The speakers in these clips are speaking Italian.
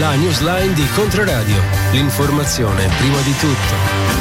La newsline di Controradio. L'informazione prima di tutto.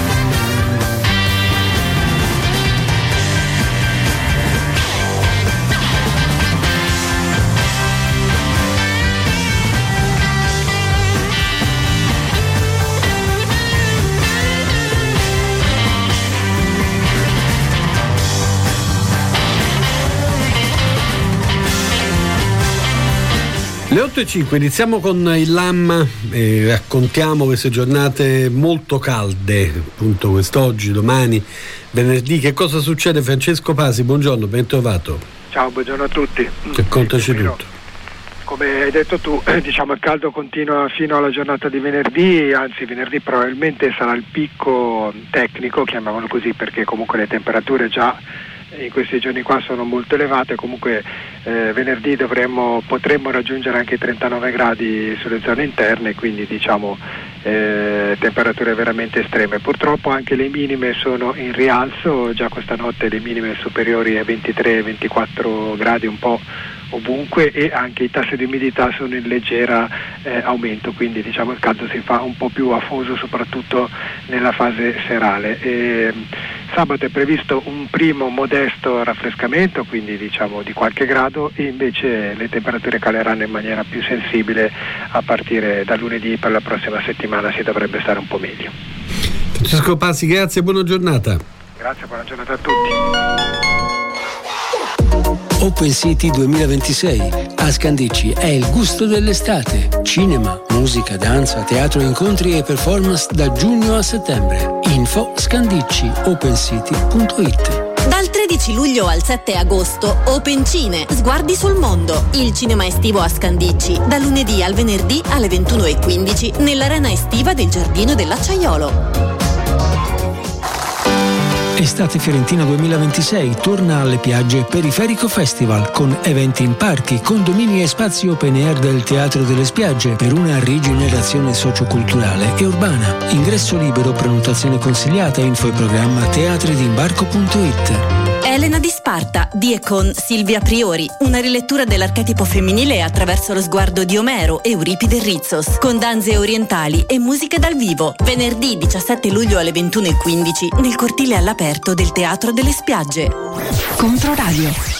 Le 8:05, iniziamo con il LAM e raccontiamo queste giornate molto calde, appunto quest'oggi, domani, venerdì. Che cosa succede? Francesco Pasi, buongiorno, ben trovato. Ciao, buongiorno a tutti. Raccontaci tutto. Come hai detto tu, diciamo il caldo continua fino alla giornata di venerdì, anzi venerdì probabilmente sarà il picco tecnico, chiamiamolo così, perché comunque le temperature già in questi giorni qua sono molto elevate. Comunque venerdì potremmo raggiungere anche i 39 gradi sulle zone interne, quindi diciamo temperature veramente estreme. Purtroppo anche le minime sono in rialzo, già questa notte le minime superiori ai 23-24 gradi un po' ovunque, e anche i tassi di umidità sono in leggera aumento, quindi diciamo il caldo si fa un po' più afoso soprattutto nella fase serale. Sabato è previsto un primo modesto raffrescamento, quindi diciamo di qualche grado, e invece le temperature caleranno in maniera più sensibile a partire da lunedì. Per la prossima settimana si dovrebbe stare un po' meglio. Francesco Pazzi, grazie e buona giornata. Grazie, buona giornata a tutti. Open City 2026 a Scandicci è il gusto dell'estate. Cinema, musica, danza, teatro, incontri e performance da giugno a settembre. Info scandicci.opencity.it. Dal 13 luglio al 7 agosto, Open Cine, sguardi sul mondo. Il cinema estivo a Scandicci, da lunedì al venerdì alle 21:15 nell'arena estiva del Giardino dell'Acciaiolo. Estate Fiorentina 2026 torna alle Piagge Periferico Festival con eventi in parchi, condomini e spazi open air del Teatro delle Spiagge per una rigenerazione socioculturale e urbana. Ingresso libero, prenotazione consigliata, info e programma teatridimbarco.it. Elena di Sparta, di e con Silvia Priori, una rilettura dell'archetipo femminile attraverso lo sguardo di Omero, Euripide e Rizos, con danze orientali e musiche dal vivo. Venerdì 17 luglio alle 21:15 nel cortile all'aperto del Teatro delle Spiagge. Controradio.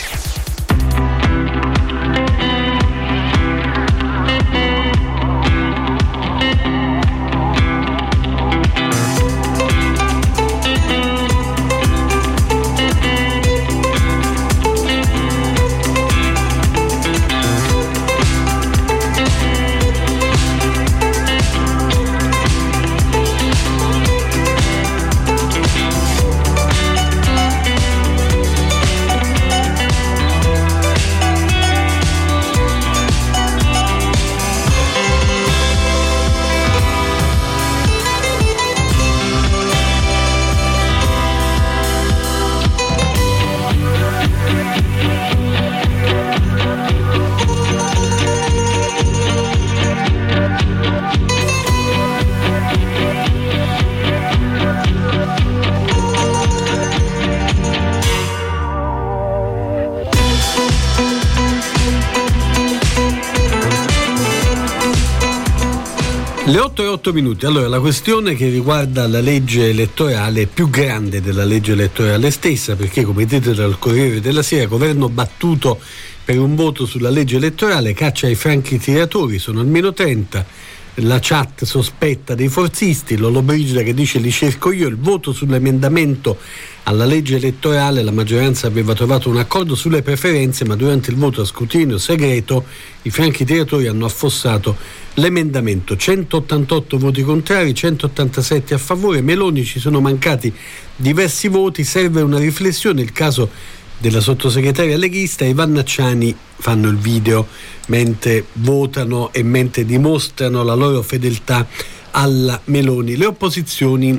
Le 8:08 minuti. Allora, la questione che riguarda la legge elettorale è più grande della legge elettorale stessa, perché come dite dal Corriere della Sera, il governo battuto per un voto sulla legge elettorale caccia i franchi tiratori, sono almeno 30. La chat sospetta dei forzisti, Lollobrigida che dice li cerco io. Il voto sull'emendamento alla legge elettorale, la maggioranza aveva trovato un accordo sulle preferenze, ma durante il voto a scrutinio segreto i franchi tiratori hanno affossato l'emendamento. 188 voti contrari, 187 a favore. Meloni, ci sono mancati diversi voti, serve una riflessione. Il caso della sottosegretaria leghista. I Vannacciani fanno il video mentre votano e mentre dimostrano la loro fedeltà alla Meloni. Le opposizioni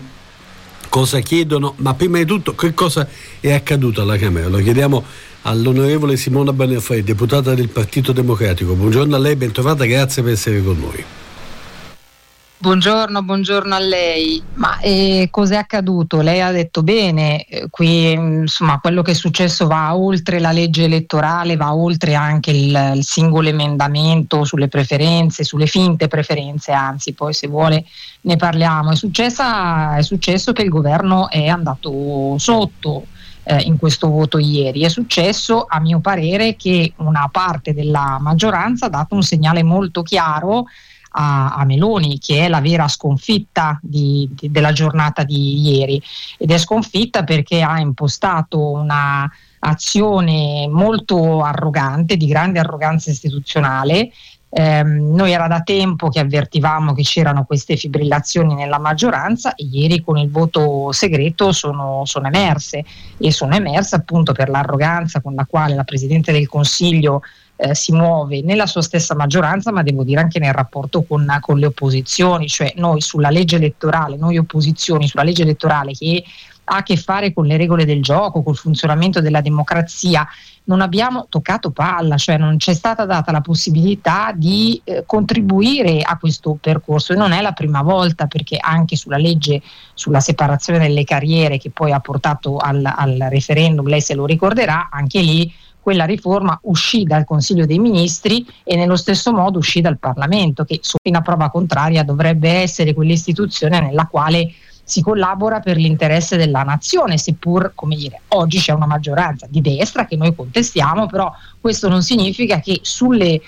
cosa chiedono? Ma prima di tutto, che cosa è accaduto alla Camera? Lo chiediamo all'onorevole Simona Bonafè, deputata del Partito Democratico. Buongiorno a lei, ben trovata, grazie per essere con noi. Buongiorno a lei. Ma cos'è accaduto? Lei ha detto bene, qui insomma quello che è successo va oltre la legge elettorale, va oltre anche il singolo emendamento sulle preferenze, sulle finte preferenze, anzi poi se vuole ne parliamo. È successo che il governo è andato sotto in questo voto ieri. È successo, a mio parere, che una parte della maggioranza ha dato un segnale molto chiaro a Meloni, che è la vera sconfitta della giornata di ieri, ed è sconfitta perché ha impostato una azione molto arrogante, di grande arroganza istituzionale. Noi era da tempo che avvertivamo che c'erano queste fibrillazioni nella maggioranza e ieri con il voto segreto sono emerse appunto per l'arroganza con la quale la Presidente del Consiglio si muove nella sua stessa maggioranza, ma devo dire anche nel rapporto con le opposizioni, cioè noi sulla legge elettorale, noi opposizioni sulla legge elettorale che ha a che fare con le regole del gioco, col funzionamento della democrazia, non abbiamo toccato palla, cioè non c'è stata data la possibilità di contribuire a questo percorso, e non è la prima volta, perché anche sulla legge sulla separazione delle carriere che poi ha portato al referendum, lei se lo ricorderà, anche lì quella riforma uscì dal Consiglio dei Ministri e nello stesso modo uscì dal Parlamento, che fino a prova contraria dovrebbe essere quell'istituzione nella quale si collabora per l'interesse della nazione, seppur, come dire, oggi c'è una maggioranza di destra che noi contestiamo, però questo non significa che sulle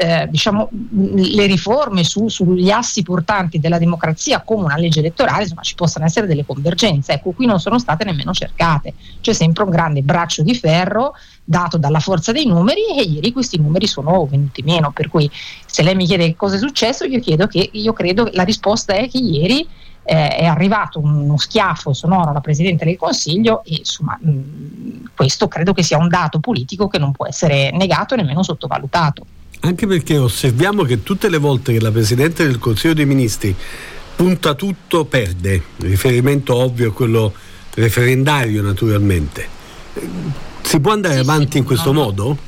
le riforme sugli assi portanti della democrazia, come una legge elettorale, insomma, ci possano essere delle convergenze. Ecco, qui non sono state nemmeno cercate, c'è sempre un grande braccio di ferro dato dalla forza dei numeri, e ieri questi numeri sono venuti meno, per cui se lei mi chiede cosa è successo, io credo la risposta è che ieri è arrivato uno schiaffo sonoro alla Presidente del Consiglio e insomma questo credo che sia un dato politico che non può essere negato e nemmeno sottovalutato. Anche perché osserviamo che tutte le volte che la Presidente del Consiglio dei Ministri punta tutto, perde. Il riferimento ovvio è quello referendario, naturalmente. Si può andare avanti in questo modo?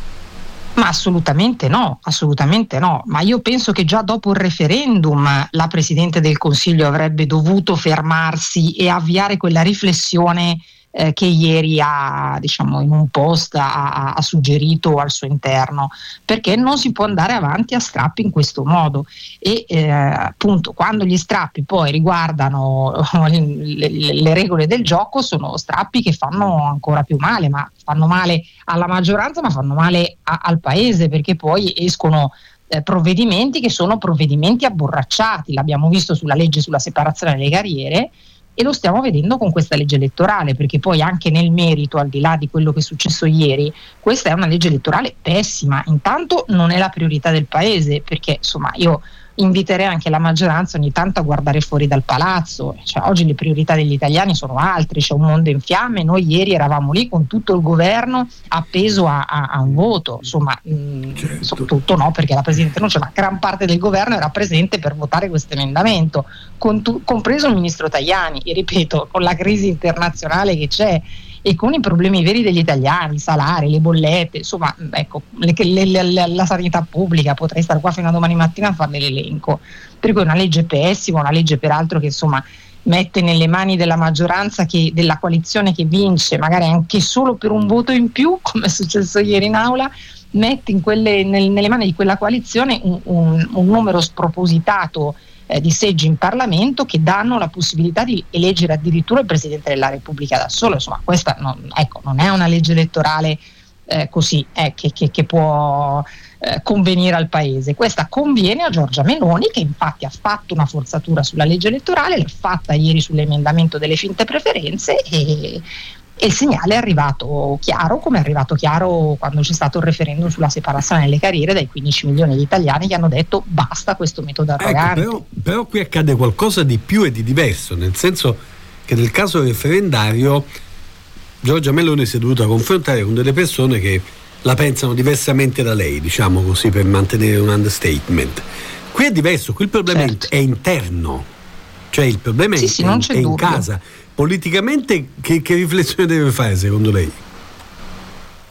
Ma assolutamente no, ma io penso che già dopo il referendum la Presidente del Consiglio avrebbe dovuto fermarsi e avviare quella riflessione che ieri ha, diciamo, in un post ha suggerito al suo interno, perché non si può andare avanti a strappi in questo modo e appunto quando gli strappi poi riguardano le regole del gioco sono strappi che fanno ancora più male, ma fanno male alla maggioranza, ma fanno male al paese, perché poi escono provvedimenti che sono provvedimenti abborracciati. L'abbiamo visto sulla legge sulla separazione delle carriere e lo stiamo vedendo con questa legge elettorale, perché poi anche nel merito, al di là di quello che è successo ieri, questa è una legge elettorale pessima. Intanto non è la priorità del paese, perché insomma io inviterei anche la maggioranza ogni tanto a guardare fuori dal palazzo, cioè, oggi le priorità degli italiani sono altre, c'è un mondo in fiamme, noi ieri eravamo lì con tutto il governo appeso a un voto, insomma certo. Soprattutto no, perché la Presidente non c'è, ma gran parte del governo era presente per votare questo emendamento, compreso il Ministro Tajani, e ripeto, con la crisi internazionale che c'è e con i problemi veri degli italiani, i salari, le bollette, insomma, ecco, la sanità pubblica, potrei stare qua fino a domani mattina a farle l'elenco. Per cui è una legge pessima, una legge peraltro che insomma mette nelle mani della maggioranza, della coalizione che vince, magari anche solo per un voto in più, come è successo ieri in aula, mette nelle mani di quella coalizione un numero spropositato di seggi in Parlamento che danno la possibilità di eleggere addirittura il Presidente della Repubblica da solo. Insomma, questa non è una legge elettorale così che può convenire al Paese. Questa conviene a Giorgia Meloni, che infatti ha fatto una forzatura sulla legge elettorale, l'ha fatta ieri sull'emendamento delle finte preferenze, e il segnale è arrivato chiaro, come è arrivato chiaro quando c'è stato il referendum sulla separazione delle carriere dai 15 milioni di italiani che hanno detto basta questo metodo arrogante. Però qui accade qualcosa di più e di diverso, nel senso che nel caso referendario Giorgia Meloni si è dovuta confrontare con delle persone che la pensano diversamente da lei, diciamo così, per mantenere un understatement. Qui è diverso, qui il problema è interno, cioè il problema è in casa. Politicamente che riflessione deve fare secondo lei? Ma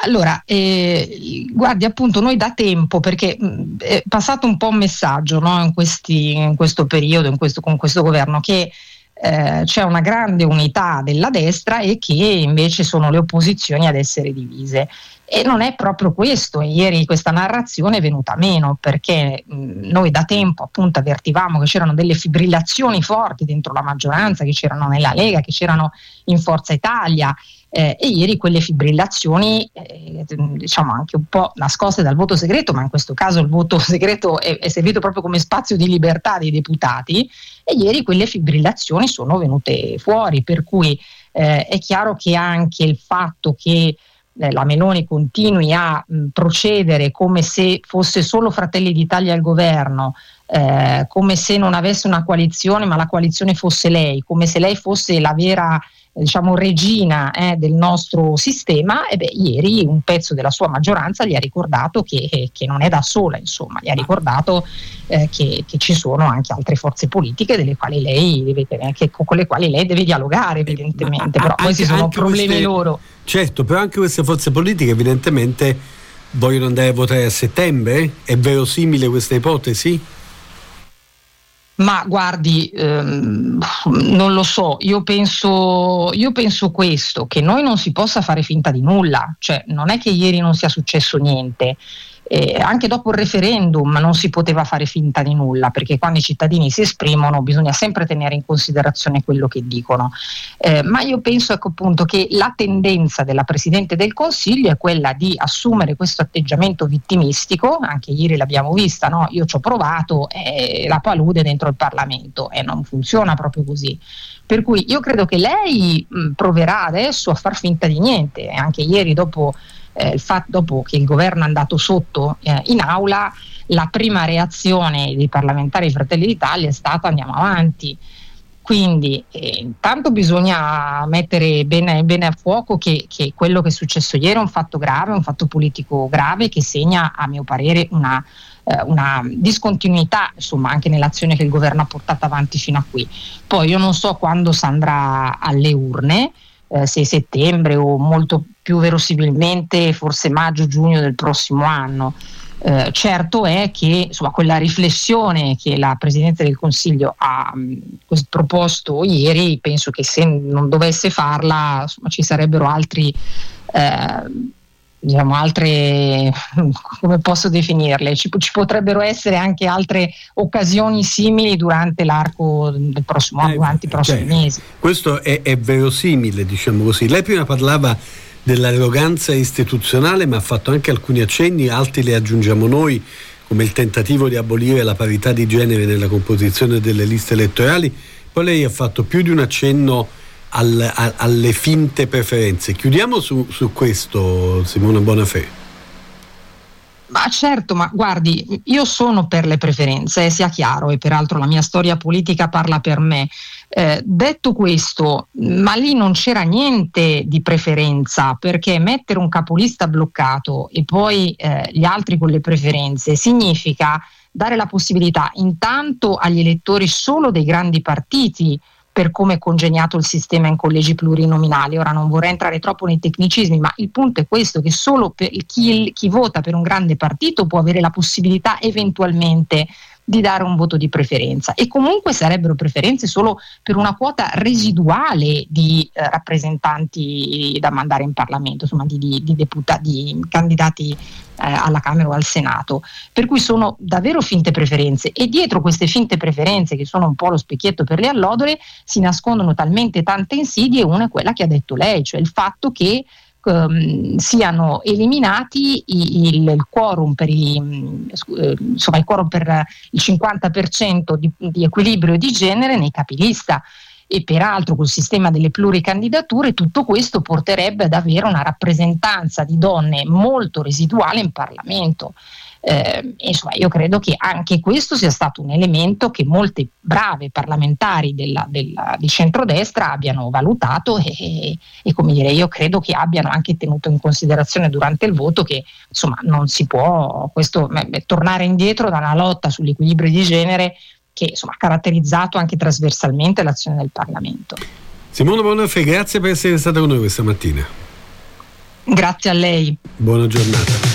Allora, guardi, appunto noi da tempo, perché è passato un po' un messaggio, no, in questo periodo, con questo governo, che c'è una grande unità della destra e che invece sono le opposizioni ad essere divise. E non è proprio questo, e ieri questa narrazione è venuta meno, perché noi da tempo appunto avvertivamo che c'erano delle fibrillazioni forti dentro la maggioranza, che c'erano nella Lega, che c'erano in Forza Italia, e ieri quelle fibrillazioni diciamo anche un po' nascoste dal voto segreto, ma in questo caso il voto segreto è servito proprio come spazio di libertà dei deputati, e ieri quelle fibrillazioni sono venute fuori, per cui è chiaro che anche il fatto che la Meloni continui a procedere come se fosse solo Fratelli d'Italia al governo, come se non avesse una coalizione ma la coalizione fosse lei, come se lei fosse la vera regina del nostro sistema, ieri un pezzo della sua maggioranza gli ha ricordato che non è da sola, insomma, gli ha ricordato che ci sono anche altre forze politiche con le quali lei deve dialogare, evidentemente, però poi ci sono problemi loro. Certo, però anche queste forze politiche evidentemente vogliono andare a votare a settembre? È verosimile questa ipotesi? Ma guardi, non lo so, io penso questo, che noi non si possa fare finta di nulla, cioè non è che ieri non sia successo niente. Anche dopo il referendum non si poteva fare finta di nulla, perché quando i cittadini si esprimono bisogna sempre tenere in considerazione quello che dicono, ma io penso appunto che la tendenza della Presidente del Consiglio è quella di assumere questo atteggiamento vittimistico. Anche ieri l'abbiamo vista, no? Io ci ho provato, la palude dentro il Parlamento, e non funziona proprio così. Per cui io credo che lei proverà adesso a far finta di niente. Anche ieri dopo che il governo è andato sotto in aula, la prima reazione dei parlamentari Fratelli d'Italia è stata: andiamo avanti. Quindi intanto bisogna mettere bene a fuoco che quello che è successo ieri è un fatto grave, un fatto politico grave, che segna, a mio parere, una discontinuità, insomma, anche nell'azione che il governo ha portato avanti fino a qui. Poi io non so quando si andrà alle urne, se settembre o molto più verosimilmente forse maggio-giugno del prossimo anno. Certo è che, insomma, quella riflessione che la Presidente del Consiglio ha proposto ieri, penso che se non dovesse farla, insomma, ci sarebbero altre, come posso definirle, ci potrebbero essere anche altre occasioni simili durante l'arco del prossimo anno, durante i prossimi mesi. Questo è verosimile, diciamo così. Lei prima parlava dell'arroganza istituzionale, ma ha fatto anche alcuni accenni, altri le aggiungiamo noi, come il tentativo di abolire la parità di genere nella composizione delle liste elettorali. Poi lei ha fatto più di un accenno alle finte preferenze. Chiudiamo su questo, Simona Bonafè. Ma certo, ma guardi, io sono per le preferenze, sia chiaro, e peraltro la mia storia politica parla per me. Detto questo, ma lì non c'era niente di preferenza, perché mettere un capolista bloccato e poi gli altri con le preferenze significa dare la possibilità intanto agli elettori solo dei grandi partiti, per come è congegnato il sistema in collegi plurinominali. Ora non vorrei entrare troppo nei tecnicismi, ma il punto è questo, che solo per chi vota per un grande partito può avere la possibilità eventualmente di dare un voto di preferenza, e comunque sarebbero preferenze solo per una quota residuale di rappresentanti da mandare in Parlamento, insomma di candidati alla Camera o al Senato, per cui sono davvero finte preferenze, e dietro queste finte preferenze, che sono un po' lo specchietto per le allodole, si nascondono talmente tante insidie. Una è quella che ha detto lei, cioè il fatto che siano eliminati il quorum per il quorum per il 50% di equilibrio di genere nei capilista, e peraltro col sistema delle pluricandidature tutto questo porterebbe ad avere una rappresentanza di donne molto residuale in Parlamento. Insomma, io credo che anche questo sia stato un elemento che molte brave parlamentari di centrodestra abbiano valutato, e come dire, io credo che abbiano anche tenuto in considerazione durante il voto che, insomma, non si può tornare indietro da una lotta sull'equilibrio di genere che, insomma, ha caratterizzato anche trasversalmente l'azione del Parlamento. Simona Bonafè, grazie per essere stata con noi questa mattina. Grazie a lei. Buona giornata.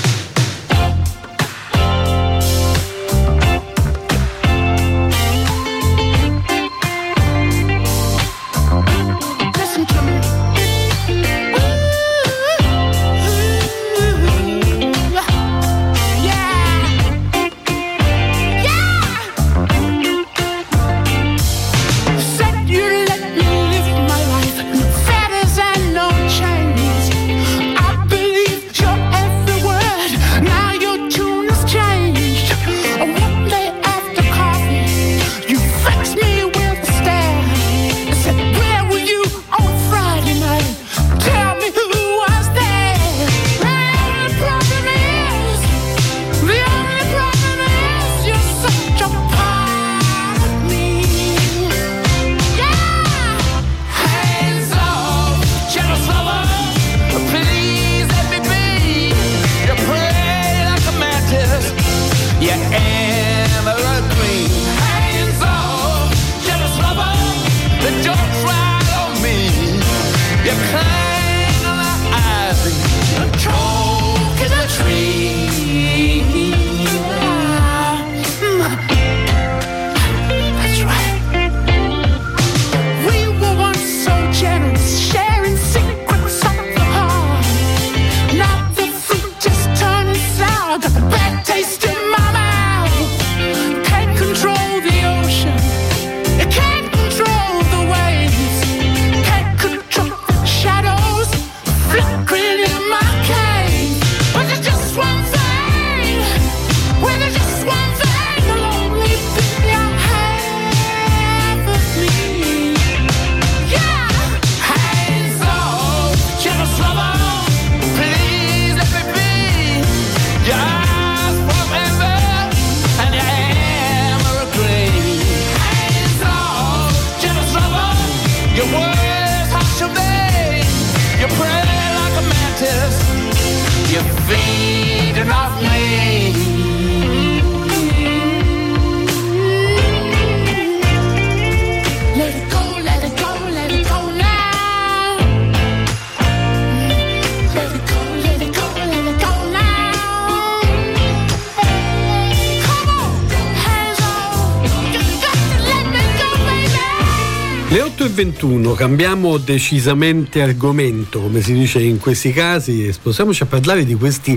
Le 8:21, cambiamo decisamente argomento, come si dice in questi casi, e sposiamoci a parlare di questi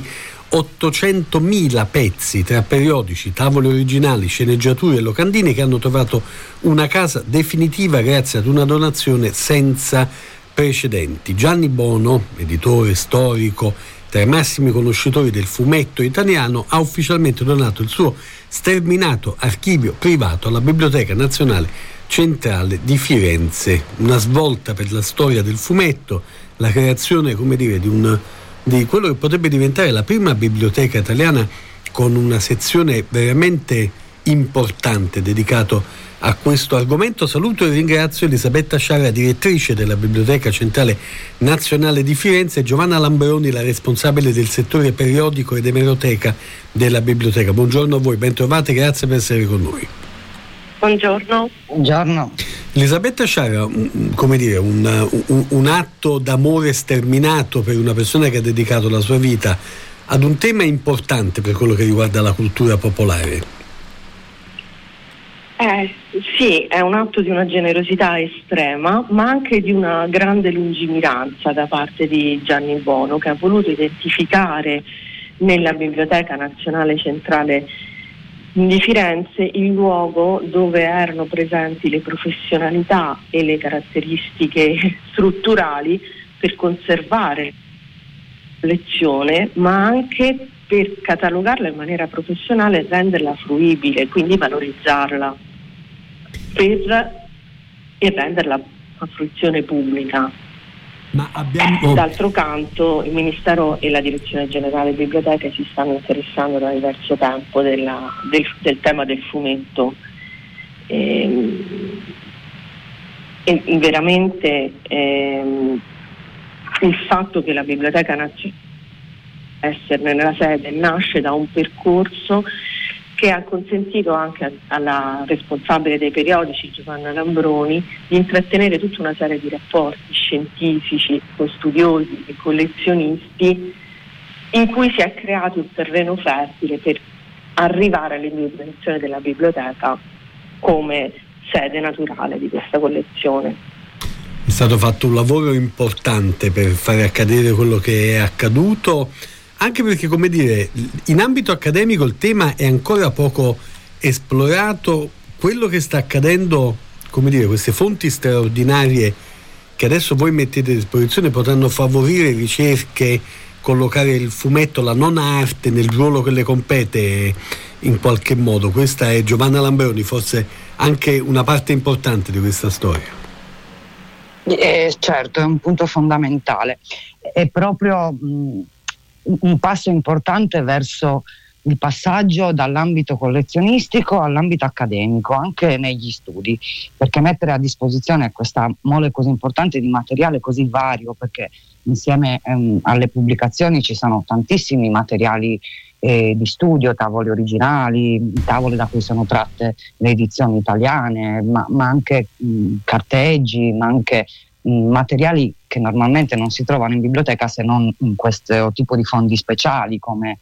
800.000 pezzi tra periodici, tavoli originali, sceneggiature e locandine che hanno trovato una casa definitiva grazie ad una donazione senza precedenti. Gianni Bono, editore storico, tra i massimi conoscitori del fumetto italiano, ha ufficialmente donato il suo sterminato archivio privato alla Biblioteca Nazionale Centrale di Firenze. Una svolta per la storia del fumetto, la creazione, come dire, di quello che potrebbe diventare la prima biblioteca italiana con una sezione veramente importante dedicato a questo argomento. Saluto e ringrazio Elisabetta Sciarra, direttrice della Biblioteca Centrale Nazionale di Firenze, e Giovanna Lambroni, la responsabile del settore periodico ed emeroteca della biblioteca. Buongiorno a voi, bentrovate, grazie per essere con noi. Buongiorno. Buongiorno. Elisabetta Sciarra, come dire, un atto d'amore sterminato per una persona che ha dedicato la sua vita ad un tema importante per quello che riguarda la cultura popolare. Sì, è un atto di una generosità estrema, ma anche di una grande lungimiranza da parte di Gianni Bono, che ha voluto identificare nella Biblioteca Nazionale Centrale di Firenze il luogo dove erano presenti le professionalità e le caratteristiche strutturali per conservare la collezione, ma anche per catalogarla in maniera professionale e renderla fruibile, quindi valorizzarla e renderla a fruizione pubblica. Ma abbiamo... D'altro canto il Ministero e la Direzione Generale Biblioteche si stanno interessando da diverso tempo del tema del fumetto. E veramente il fatto che la Biblioteca Nazionale esserne nella sede nasce da un percorso che ha consentito anche alla responsabile dei periodici, Giovanna Lambroni, di intrattenere tutta una serie di rapporti scientifici con studiosi e collezionisti, in cui si è creato il terreno fertile per arrivare all'individuazione della biblioteca come sede naturale di questa collezione. È stato fatto un lavoro importante per fare accadere quello che è accaduto, anche perché, come dire, in ambito accademico il tema è ancora poco esplorato. Quello che sta accadendo, come dire, queste fonti straordinarie che adesso voi mettete a disposizione potranno favorire ricerche, collocare il fumetto, la non arte, nel ruolo che le compete in qualche modo. Questa è Giovanna Lambroni, forse anche una parte importante di questa storia. Certo, è un punto fondamentale. È proprio un passo importante verso il passaggio dall'ambito collezionistico all'ambito accademico, anche negli studi, perché mettere a disposizione questa mole così importante di materiale così vario, perché insieme alle pubblicazioni ci sono tantissimi materiali di studio, tavoli originali, tavole da cui sono tratte le edizioni italiane, ma anche carteggi, ma anche materiali che normalmente non si trovano in biblioteca se non in questo tipo di fondi speciali come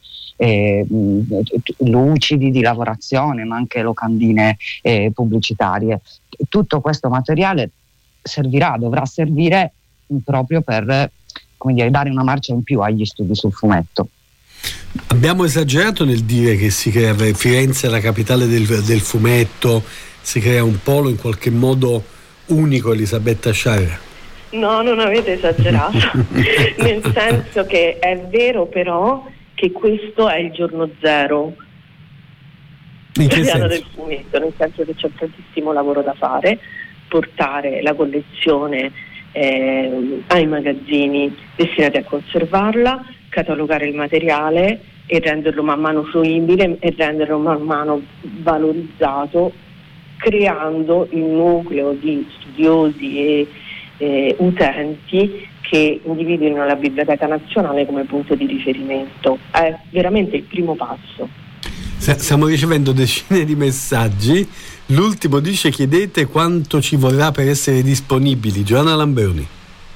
lucidi di lavorazione, ma anche locandine pubblicitarie. Tutto questo materiale dovrà servire proprio per, come dire, dare una marcia in più agli studi sul fumetto. Abbiamo esagerato nel dire che si crea Firenze, la capitale del fumetto, si crea un polo in qualche modo unico, Elisabetta Sciarra? No, non avete esagerato, nel senso che è vero però che questo è il giorno zero italiano del fumetto, nel senso che c'è tantissimo lavoro da fare, portare la collezione ai magazzini destinati a conservarla, catalogare il materiale e renderlo man mano fruibile e renderlo man mano valorizzato, creando il nucleo di studiosi e utenti che individuino la Biblioteca Nazionale come punto di riferimento. È veramente il primo passo. Stiamo ricevendo decine di messaggi. L'ultimo dice: chiedete quanto ci vorrà per essere disponibili. Giovanna Lambroni.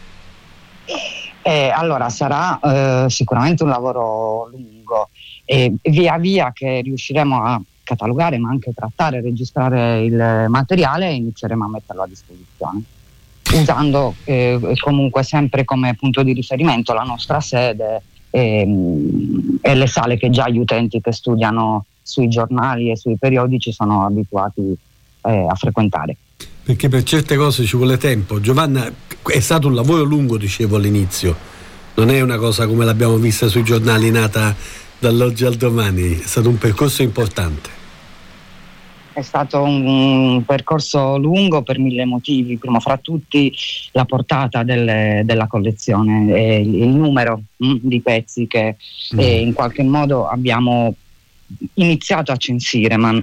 Allora sarà sicuramente un lavoro lungo e via via che riusciremo a catalogare, ma anche trattare e registrare il materiale, inizieremo a metterlo a disposizione, usando comunque sempre come punto di riferimento la nostra sede e le sale che già gli utenti che studiano sui giornali e sui periodici sono abituati a frequentare. Perché per certe cose ci vuole tempo. Giovanna, è stato un lavoro lungo, dicevo all'inizio, non è una cosa come l'abbiamo vista sui giornali, nata dall'oggi al domani, è stato un percorso importante. È stato un percorso lungo per 1000 motivi, primo fra tutti la portata della collezione, il numero di pezzi che in qualche modo abbiamo iniziato a censire, ma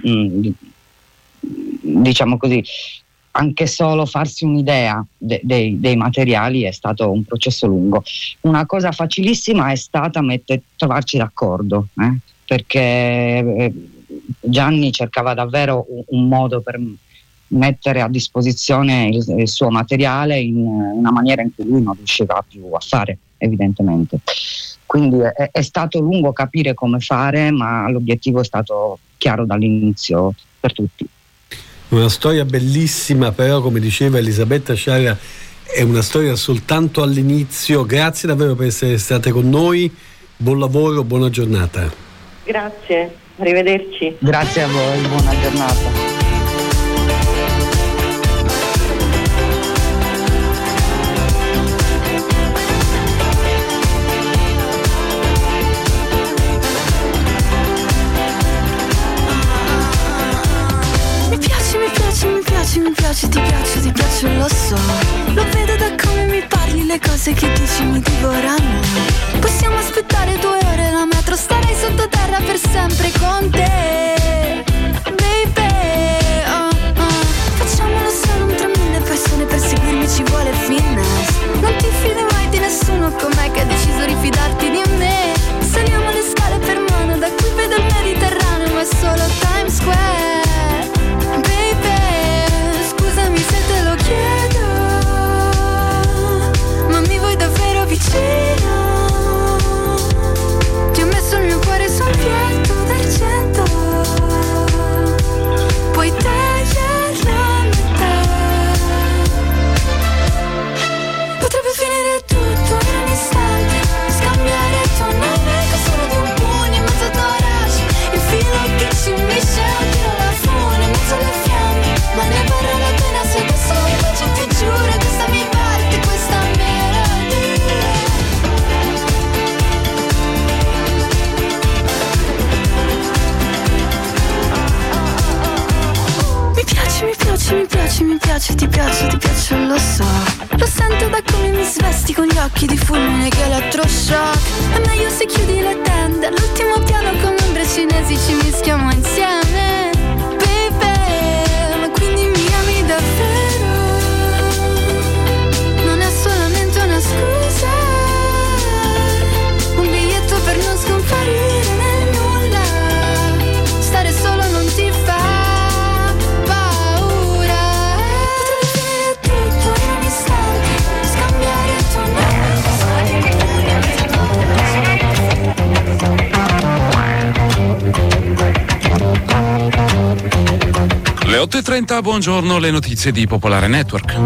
diciamo così, anche solo farsi un'idea dei materiali è stato un processo lungo. Una cosa facilissima è stata trovarci d'accordo, perché Gianni cercava davvero un modo per mettere a disposizione il suo materiale in una maniera in cui lui non riusciva più a fare, evidentemente. Quindi è stato lungo capire come fare, ma l'obiettivo è stato chiaro dall'inizio per tutti. Una storia bellissima, però come diceva Elisabetta Sciarra è una storia soltanto all'inizio. Grazie davvero per essere state con noi, buon lavoro, buona giornata. Grazie, arrivederci. Grazie a voi, buona giornata. Ti piace, lo so. Lo vedo da come mi parli, le cose che dici mi divorano. Possiamo aspettare 2 ore la metro, starei sottoterra per sempre con te, baby. Facciamolo solo un 3000 persone, per seguirmi ci vuole finesse. Non ti fidi mai di nessuno, com'è che hai deciso di fidarti di me? Saliamo le scale per mano, da qui vedo il Mediterraneo, ma è solo time non lo so. Lo sento da come mi svesti con gli occhi di fulmine che elettroshock. È meglio se chiudi le tende, all'ultimo piano con ombre cinesi ci mischiamo insieme. Baby, ma quindi mi ami davvero? Non è solamente una scusa, un biglietto per non scomparire nel nulla. Stare solo non ti fa paura. Potrebbe finire tutto in un istante, scambiare il tuo Le 8.30, buongiorno, le notizie di Popolare Network.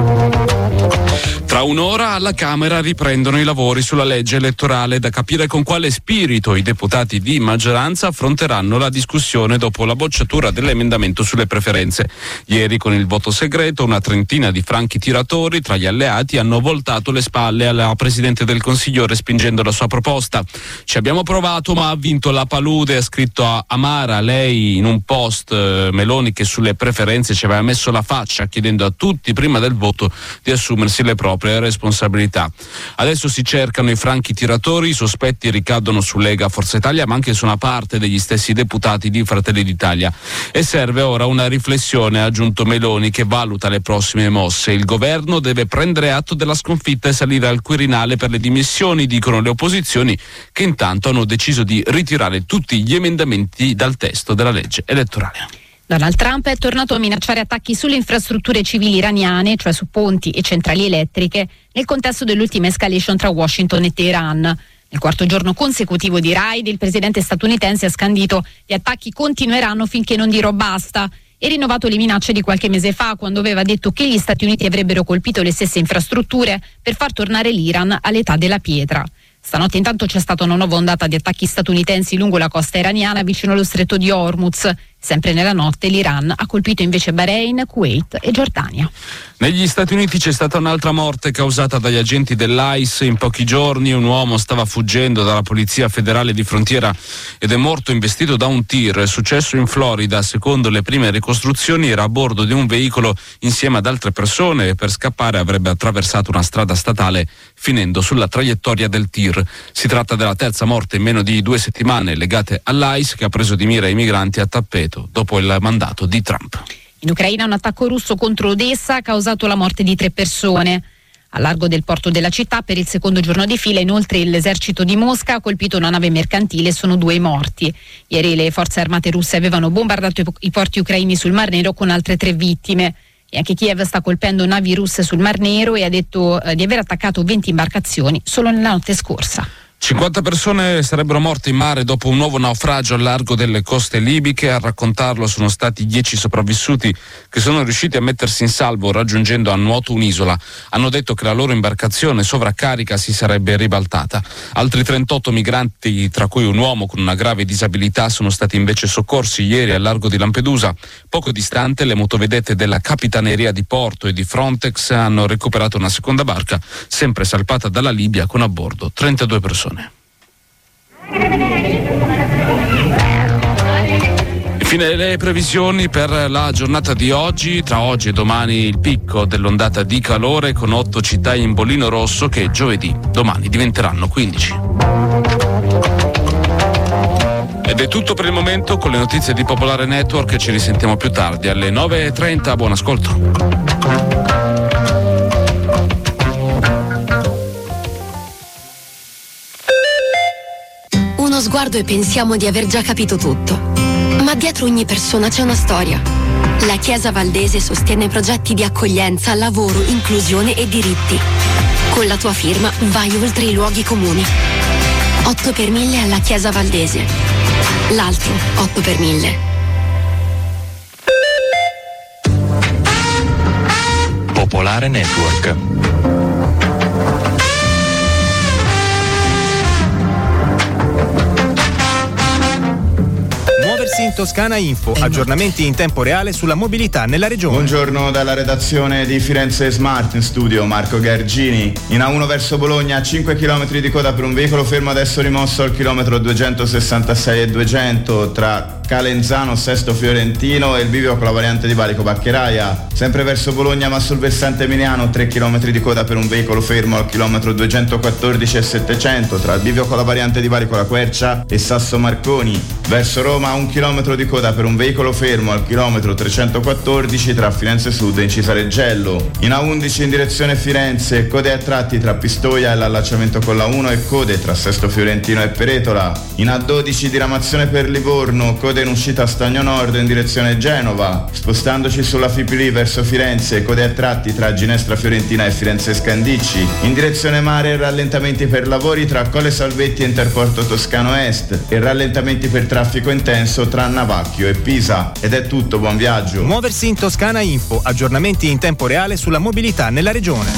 Tra un'ora alla Camera riprendono i lavori sulla legge elettorale, da capire con quale spirito i deputati di maggioranza affronteranno la discussione dopo la bocciatura dell'emendamento sulle preferenze. Ieri con il voto segreto una trentina di franchi tiratori tra gli alleati hanno voltato le spalle alla Presidente del Consiglio respingendo la sua proposta. Ci abbiamo provato ma ha vinto la palude, ha scritto a Amara lei in un post Meloni che sulle preferenze ci aveva messo la faccia chiedendo a tutti prima del voto di assumersi le proprie responsabilità. Adesso si cercano i franchi tiratori, i sospetti ricadono su Lega, Forza Italia ma anche su una parte degli stessi deputati di Fratelli d'Italia e serve ora una riflessione, ha aggiunto Meloni, che valuta le prossime mosse. Il governo deve prendere atto della sconfitta e salire al Quirinale per le dimissioni, dicono le opposizioni, che intanto hanno deciso di ritirare tutti gli emendamenti dal testo della legge elettorale. Donald Trump è tornato a minacciare attacchi sulle infrastrutture civili iraniane, cioè su ponti e centrali elettriche, nel contesto dell'ultima escalation tra Washington e Teheran. Nel quarto giorno consecutivo di raid, il presidente statunitense ha scandito: gli attacchi continueranno finché non dirò basta, e rinnovato le minacce di qualche mese fa, quando aveva detto che gli Stati Uniti avrebbero colpito le stesse infrastrutture per far tornare l'Iran all'età della pietra. Stanotte intanto c'è stata una nuova ondata di attacchi statunitensi lungo la costa iraniana vicino allo stretto di Hormuz. Sempre nella notte l'Iran ha colpito invece Bahrain, Kuwait e Giordania. Negli Stati Uniti c'è stata un'altra morte causata dagli agenti dell'ICE. In pochi giorni un uomo stava fuggendo dalla polizia federale di frontiera ed è morto investito da un tir. È successo in Florida. Secondo le prime ricostruzioni era a bordo di un veicolo insieme ad altre persone e per scappare avrebbe attraversato una strada statale finendo sulla traiettoria del tir. Si tratta della terza morte in meno di 2 settimane legate all'ICE, che ha preso di mira i migranti a tappeto dopo il mandato di Trump. In Ucraina un attacco russo contro Odessa ha causato la morte di 3 persone. Al largo del porto della città per il secondo giorno di fila inoltre l'esercito di Mosca ha colpito una nave mercantile e sono 2 morti. Ieri le forze armate russe avevano bombardato i porti ucraini sul Mar Nero con altre 3 vittime. E anche Kiev sta colpendo navi russe sul Mar Nero e ha detto di aver attaccato 20 imbarcazioni solo nella notte scorsa. 50 persone sarebbero morte in mare dopo un nuovo naufragio al largo delle coste libiche. A raccontarlo sono stati 10 sopravvissuti che sono riusciti a mettersi in salvo raggiungendo a nuoto un'isola. Hanno detto che la loro imbarcazione sovraccarica si sarebbe ribaltata. Altri 38 migranti, tra cui un uomo con una grave disabilità, sono stati invece soccorsi ieri al largo di Lampedusa. Poco distante le motovedette della Capitaneria di Porto e di Frontex hanno recuperato una seconda barca, sempre salpata dalla Libia, con a bordo 32 persone. Infine le previsioni per la giornata di oggi. Tra oggi e domani il picco dell'ondata di calore con 8 città in bollino rosso che giovedì, domani diventeranno 15. Ed è tutto per il momento con le notizie di Popolare Network. Ci risentiamo più tardi alle 9.30. Buon ascolto. Uno sguardo e pensiamo di aver già capito tutto. Ma dietro ogni persona c'è una storia. La Chiesa Valdese sostiene progetti di accoglienza, lavoro, inclusione e diritti. Con la tua firma vai oltre i luoghi comuni. 8 per 1000 alla Chiesa Valdese. L'altro 8 per 1000. Popolare Network. In Toscana Info, aggiornamenti in tempo reale sulla mobilità nella regione. Buongiorno dalla redazione di Firenze Smart, in studio Marco Gargini. In A1 verso Bologna 5 km di coda per un veicolo fermo, adesso rimosso al chilometro 266 e 200 tra Calenzano, Sesto Fiorentino e il bivio con la variante di valico Baccheraia. Sempre verso Bologna ma sul versante emiliano 3 km di coda per un veicolo fermo al chilometro 214 e 700 tra il bivio con la variante di valico La Quercia e Sasso Marconi. Verso Roma 1 chilometro di coda per un veicolo fermo al chilometro 314 tra Firenze Sud e Incisareggello. In A11 in direzione Firenze, code a tratti tra Pistoia e l'allacciamento con la 1 e code tra Sesto Fiorentino e Peretola. In A12 diramazione per Livorno, code in uscita a Stagno Nord in direzione Genova. Spostandoci sulla Fipili verso Firenze, code a tratti tra Ginestra Fiorentina e Firenze Scandicci. In direzione mare rallentamenti per lavori tra Colle Salvetti e Interporto Toscano Est e rallentamenti per traffico intenso tra Navacchio e Pisa. Ed è tutto, buon viaggio. Muoversi in Toscana Info, aggiornamenti in tempo reale sulla mobilità nella regione.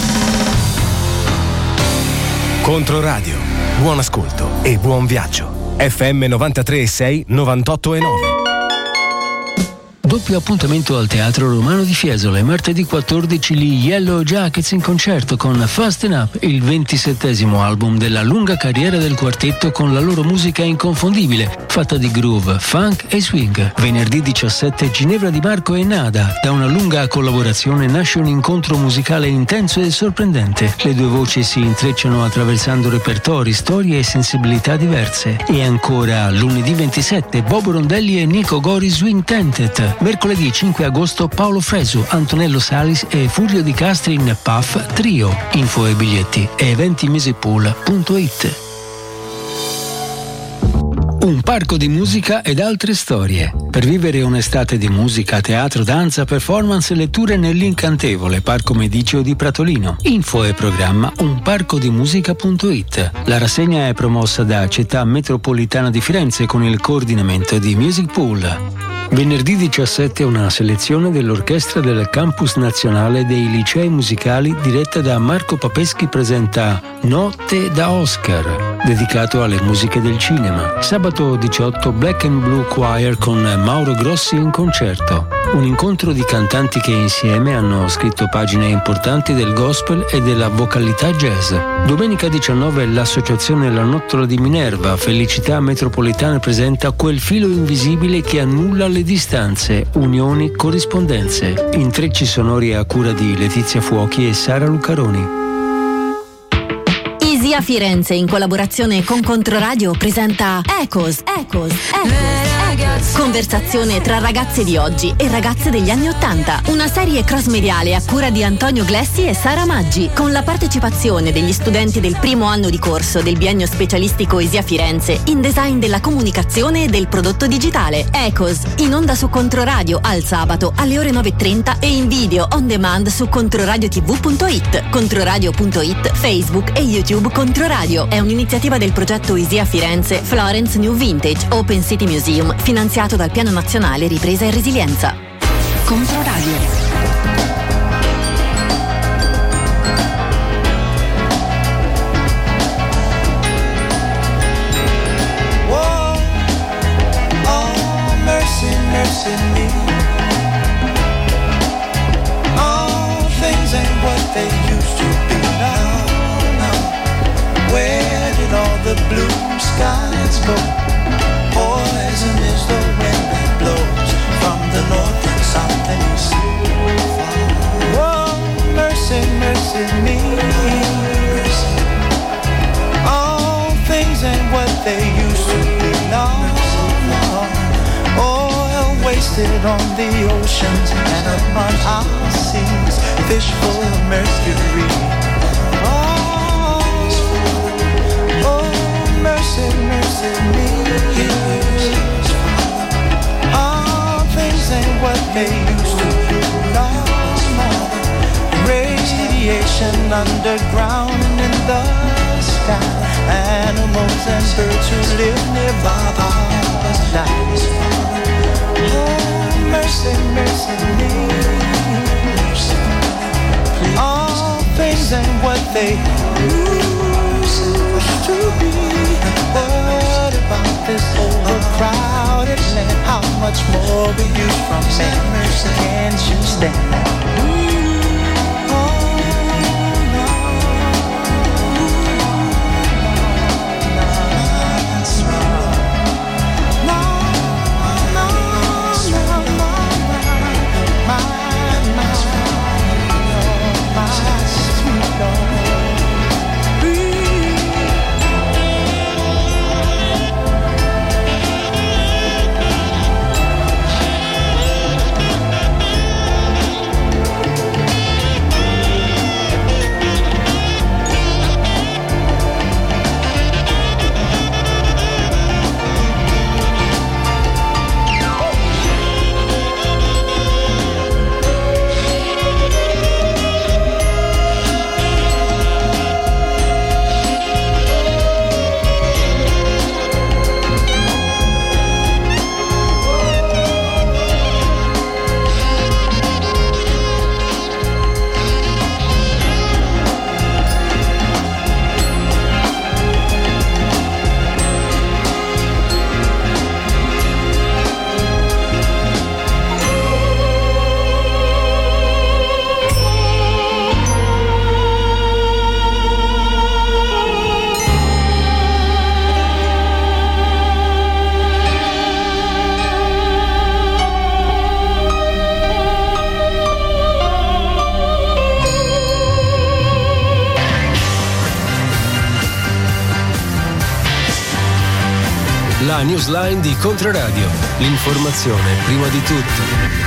Controradio, buon ascolto e buon viaggio. FM 93,6, 98,9. Doppio appuntamento al Teatro Romano di Fiesole, martedì 14 gli Yellow Jackets in concerto con Fasten Up, il 27esimo album della lunga carriera del quartetto con la loro musica inconfondibile, fatta di groove, funk e swing. Venerdì 17 Ginevra Di Marco e Nada, da una lunga collaborazione nasce un incontro musicale intenso e sorprendente. Le due voci si intrecciano attraversando repertori, storie e sensibilità diverse. E ancora lunedì 27 Bobo Rondelli e Nico Gori Swing Tented. Mercoledì 5 agosto Paolo Fresu, Antonello Salis e Furio Di Castri in Puff Trio. Info e biglietti eventimusicpool.it. Un parco di musica ed altre storie. Per vivere un'estate di musica, teatro, danza, performance e letture nell'incantevole Parco Mediceo di Pratolino. Info e programma unparcodimusica.it. La rassegna è promossa da Città Metropolitana di Firenze con il coordinamento di Music Pool. Venerdì 17 una selezione dell'Orchestra del Campus Nazionale dei Licei Musicali diretta da Marco Papeschi presenta Notte da Oscar, dedicato alle musiche del cinema. Sabato 18 Black and Blue Choir con Mauro Grossi in concerto. Un incontro di cantanti che insieme hanno scritto pagine importanti del gospel e della vocalità jazz. Domenica 19 l'associazione La Nottola di Minerva, Felicità Metropolitana presenta Quel filo invisibile che annulla le distanze, unioni, corrispondenze. Intrecci sonori a cura di Letizia Fuochi e Sara Lucaroni. Isia Firenze in collaborazione con Controradio presenta Ecos. Conversazione tra ragazze di oggi e ragazze degli anni '80. Una serie cross-mediale a cura di Antonio Glessi e Sara Maggi, con la partecipazione degli studenti del primo anno di corso del biennio specialistico Isia Firenze in design della comunicazione e del prodotto digitale. Ecos, in onda su Controradio al sabato alle ore 9:30 e in video on demand su controradiotv.it, controradio.it, Facebook e YouTube Controradio. È un'iniziativa del progetto Isia Firenze Florence New Vintage Open City Museum, finanziato dal Piano Nazionale Ripresa e Resilienza. Controradio. Mercy me. All things ain't what they used to be now. Where did all the blue skies go? Poison is the wind that blows from the north and south and east. Oh, mercy, mercy me. All things ain't what they used to be now. Wasted on the oceans and upon our seas, fish full of mercury. Oh, mercy, mercy me. All things ain't what they used to be no more. Radiation underground and in the sky. Animals and birds who live nearby us die. Oh, mercy, mercy me. All things ain't what they used to be. What about this overcrowded land? How much more will you from me? Mercy, can't you stand that? No, la newsline di Controradio. L'informazione prima di tutto.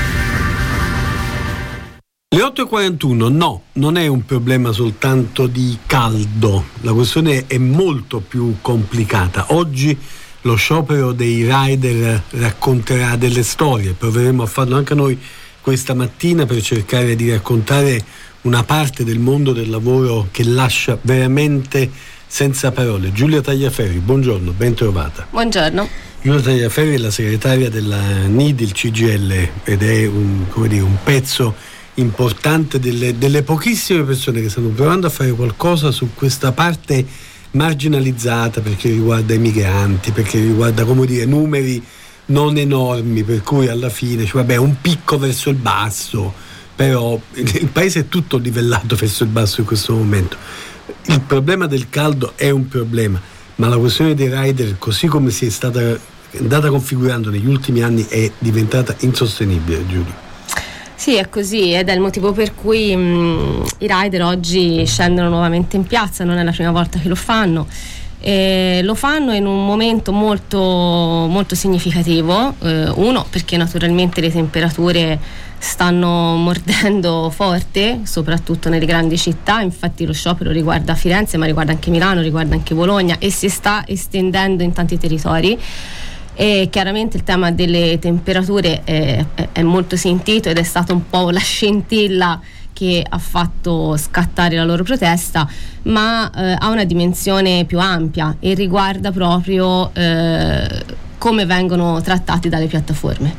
Le 8.41, no, non è un problema soltanto di caldo, la questione è molto più complicata. Oggi lo sciopero dei rider racconterà delle storie, proveremo a farlo anche noi questa mattina per cercare di raccontare una parte del mondo del lavoro che lascia veramente senza parole. Giulia Tagliaferri, buongiorno, ben trovata. Buongiorno. Giulia Tagliaferri è la segretaria della NID, il CGIL, ed è un pezzo importante delle pochissime persone che stanno provando a fare qualcosa su questa parte marginalizzata, perché riguarda i migranti, perché riguarda, numeri non enormi, per cui alla fine un picco verso il basso, però il paese è tutto livellato verso il basso in questo momento. Il problema del caldo è un problema, ma la questione dei rider, così come si è andata configurando negli ultimi anni, è diventata insostenibile, Giulia. Sì, è così, ed è il motivo per cui i rider oggi scendono nuovamente in piazza, non è la prima volta che lo fanno. Lo fanno in un momento molto, molto significativo, uno perché naturalmente le temperature stanno mordendo forte, soprattutto nelle grandi città. Infatti lo sciopero riguarda Firenze, ma riguarda anche Milano, riguarda anche Bologna e si sta estendendo in tanti territori. E chiaramente il tema delle temperature è molto sentito ed è stata un po' la scintilla che ha fatto scattare la loro protesta, ma ha una dimensione più ampia e riguarda proprio come vengono trattati dalle piattaforme.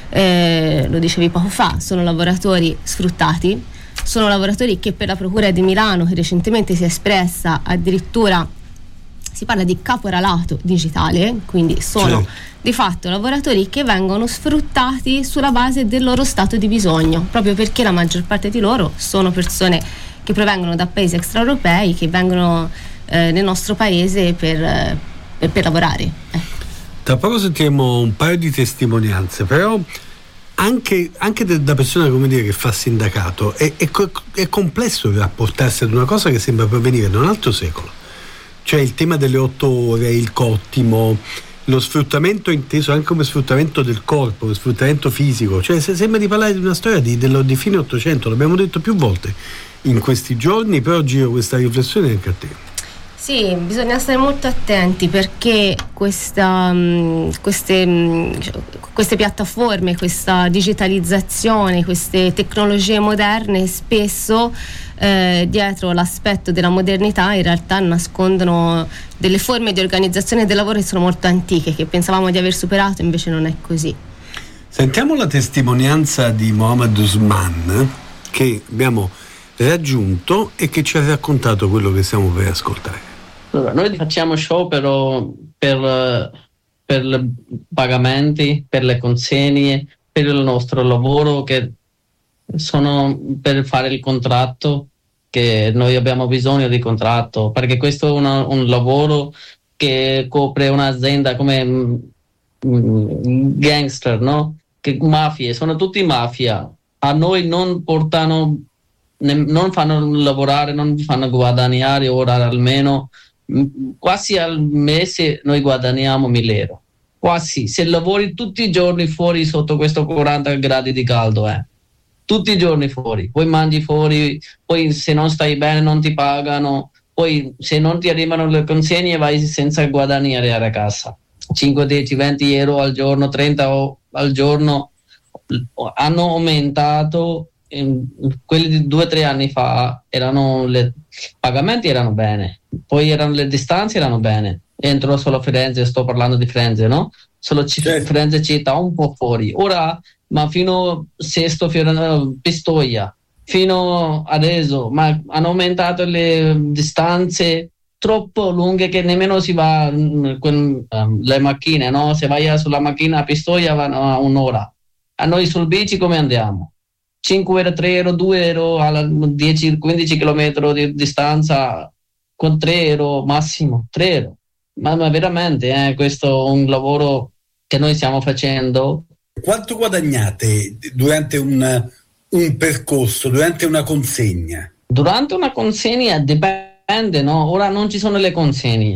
Lo dicevi poco fa, sono lavoratori sfruttati, sono lavoratori che per la Procura di Milano, che recentemente si è espressa, addirittura si parla di caporalato digitale, quindi sono di fatto lavoratori che vengono sfruttati sulla base del loro stato di bisogno, proprio perché la maggior parte di loro sono persone che provengono da paesi extraeuropei, che vengono nel nostro paese per lavorare. Tra poco sentiremo un paio di testimonianze, però anche da persona che fa sindacato è complesso rapportarsi ad una cosa che sembra provenire da un altro secolo. Cioè il tema delle 8 ore, il cottimo, lo sfruttamento inteso anche come sfruttamento del corpo, lo sfruttamento fisico, cioè sembra di parlare di una storia di fine 800, l'abbiamo detto più volte in questi giorni, però giro questa riflessione anche a te. Sì, bisogna stare molto attenti perché queste piattaforme, questa digitalizzazione, queste tecnologie moderne spesso dietro l'aspetto della modernità in realtà nascondono delle forme di organizzazione del lavoro che sono molto antiche, che pensavamo di aver superato, invece non è così. Sentiamo la testimonianza di Mohamed Usman, che abbiamo raggiunto e che ci ha raccontato quello che stiamo per ascoltare. Allora, noi facciamo sciopero per i pagamenti, per le consegne, per il nostro lavoro, che sono per fare il contratto, che noi abbiamo bisogno di contratto, perché questo è un lavoro che copre un'azienda come gangster, no? Che mafie, sono tutti mafia. A noi non portano, non fanno lavorare, non fanno guadagnare. Ora almeno quasi al mese noi guadagniamo 1.000 euro. Quasi, se lavori tutti i giorni fuori sotto questo 40 gradi di caldo, tutti i giorni fuori, poi mangi fuori, poi se non stai bene non ti pagano, poi se non ti arrivano le consegne vai senza guadagnare a casa. 5, 10, 20 euro al giorno, 30 al giorno. Hanno aumentato, quelli di 2 o 3 anni fa i pagamenti erano bene, poi le distanze erano bene. Entro solo Firenze, sto parlando di Firenze, no? Solo Firenze città, un po' fuori. Ora, ma fino a Sesto, Pistoia, fino adesso, ma hanno aumentato le distanze troppo lunghe che nemmeno si va con le macchine, no? Se vai sulla macchina a Pistoia vanno a un'ora. A noi sul bici come andiamo? 5 euro, 3 euro, 2 euro a 10-15 km di distanza con 3 euro massimo, 3 euro. Ma veramente questo è un lavoro che noi stiamo facendo. Quanto guadagnate durante un percorso, durante una consegna? Durante una consegna dipende, no? Ora non ci sono le consegne.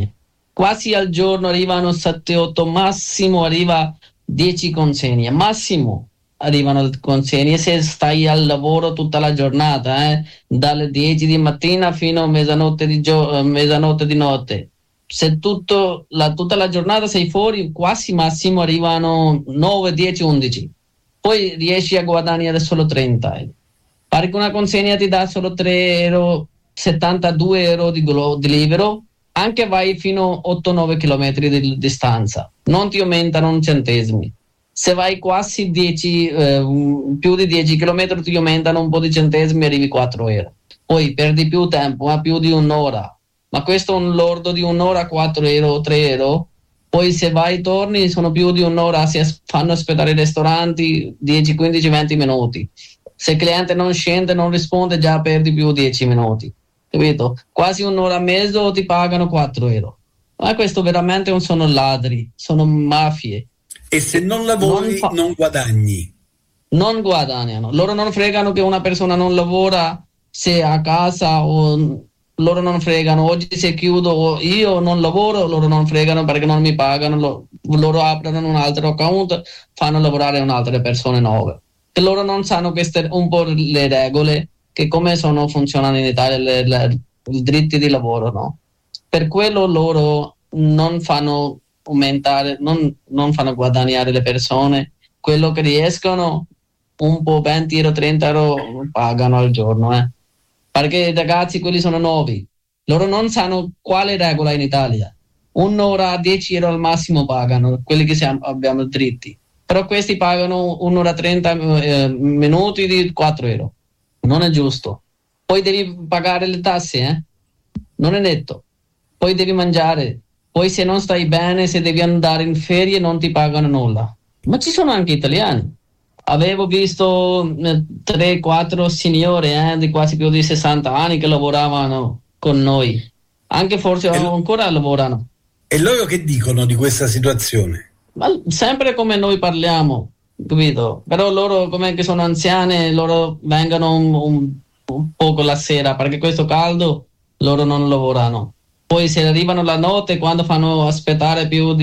quasi al giorno arrivano 7-8, massimo arriva 10 consegne, massimo arrivano consegne se stai al lavoro tutta la giornata, dalle 10 di mattina fino a mezzanotte di notte. Se tutta la giornata sei fuori, quasi massimo arrivano 9, 10, 11. Poi riesci a guadagnare solo 30 euro. Perché una consegna ti dà solo 3 euro, 72 euro di libero, anche vai fino a 8-9 km di distanza. Non ti aumentano un centesimi. Se vai quasi più di 10 km ti aumentano un po' di centesimi e arrivi 4 euro. Poi perdi più tempo, ma più di un'ora. Ma questo è un lordo di un'ora, 4 euro, 3 euro. Poi se vai e torni sono più di un'ora, si fanno aspettare i ristoranti 10, 15, 20 minuti. Se il cliente non scende, non risponde, già perdi più 10 minuti. Capito? Quasi un'ora e mezzo ti pagano 4 euro. Ma questo veramente non sono ladri, sono mafie. E se non lavori non guadagni? Non guadagnano. Loro non fregano che una persona non lavora se è a casa o... Loro non fregano, oggi se chiudo io non lavoro, loro non fregano perché non mi pagano, loro aprono un altro account, fanno lavorare un'altra persone nuove. E loro non sanno queste un po' le regole, che come funzionano in Italia i diritti di lavoro, no? Per quello loro non fanno aumentare, non fanno guadagnare le persone, quello che riescono un po' 20 euro, 30 euro pagano al giorno, Perché i ragazzi quelli sono nuovi, loro non sanno quale regola in Italia. Un'ora 10 euro al massimo pagano quelli che abbiamo dritti, però questi pagano un'ora 30 minuti di 4 euro. Non è giusto. Poi devi pagare le tasse, non è netto. Poi devi mangiare, poi se non stai bene, se devi andare in ferie non ti pagano nulla. Ma ci sono anche italiani. Avevo visto 3-4 signore di quasi più di 60 anni che lavoravano con noi, anche forse ancora lavorano. E loro che dicono di questa situazione? Ma sempre come noi parliamo, capito? Però loro, come che sono anziane, loro vengono un poco la sera, perché questo caldo loro non lavorano. Poi se arrivano la notte, quando fanno aspettare più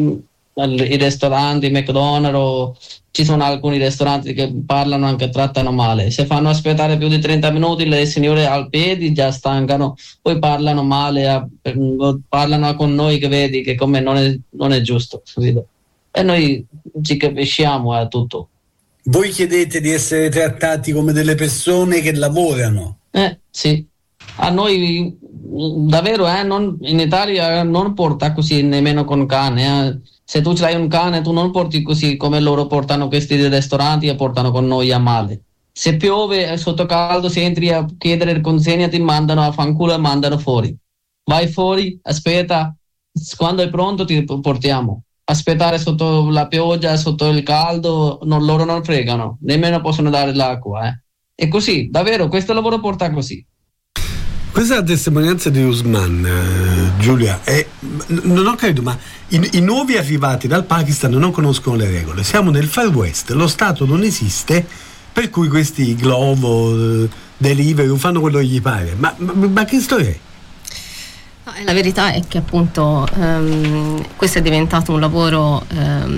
i ristoranti, McDonald's, ci sono alcuni ristoranti che parlano anche, trattano male. Se fanno aspettare più di 30 minuti, le signore al piedi già stancano, poi parlano male, parlano con noi che vedi che come non è giusto, capito? E noi ci capisciamo a tutto. Voi chiedete di essere trattati come delle persone che lavorano? Sì. A noi davvero in Italia non porta così nemmeno con cane. Se tu hai un cane, tu non porti così come loro portano questi ristoranti e portano con noi a male. Se piove sotto caldo, se entri a chiedere consegna, ti mandano a fanculo e mandano fuori. Vai fuori, aspetta, quando è pronto ti portiamo. Aspettare sotto la pioggia, sotto il caldo, loro non fregano, nemmeno possono dare l'acqua. E così, davvero, questo lavoro porta così. Questa è la testimonianza di Usman, Giulia. Non ho capito, ma i nuovi arrivati dal Pakistan non conoscono le regole. Siamo nel Far West, lo Stato non esiste, per cui questi Glovo, Deliveroo fanno quello che gli pare. Ma che storia è? La verità è che appunto questo è diventato un lavoro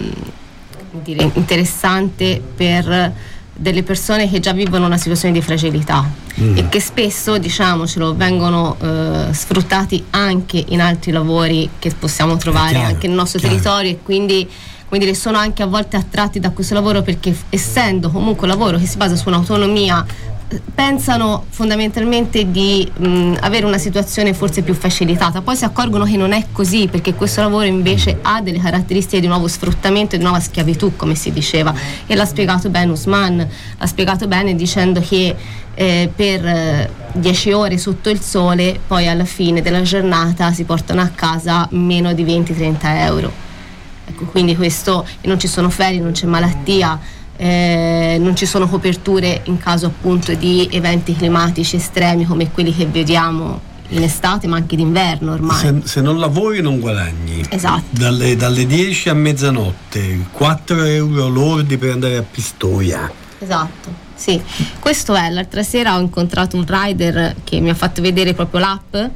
interessante per delle persone che già vivono una situazione di fragilità e che spesso, diciamocelo, vengono sfruttati anche in altri lavori che possiamo trovare anche nel nostro territorio, e quindi sono anche a volte attratti da questo lavoro, perché essendo comunque un lavoro che si basa su un'autonomia, pensano fondamentalmente di avere una situazione forse più facilitata. Poi si accorgono che non è così, perché questo lavoro invece ha delle caratteristiche di nuovo sfruttamento e di nuova schiavitù, come si diceva, e l'ha spiegato bene Usman, l'ha spiegato bene dicendo che per 10 ore sotto il sole poi alla fine della giornata si portano a casa meno di 20-30 euro. Ecco, quindi questo, non ci sono ferie, non c'è malattia, non ci sono coperture in caso appunto di eventi climatici estremi come quelli che vediamo in estate, ma anche d'inverno ormai. Se non lavori non guadagni. Esatto. Dalle 10 a mezzanotte, 4 euro lordi per andare a Pistoia. Esatto, sì. Questo è. L'altra sera ho incontrato un rider che mi ha fatto vedere proprio l'app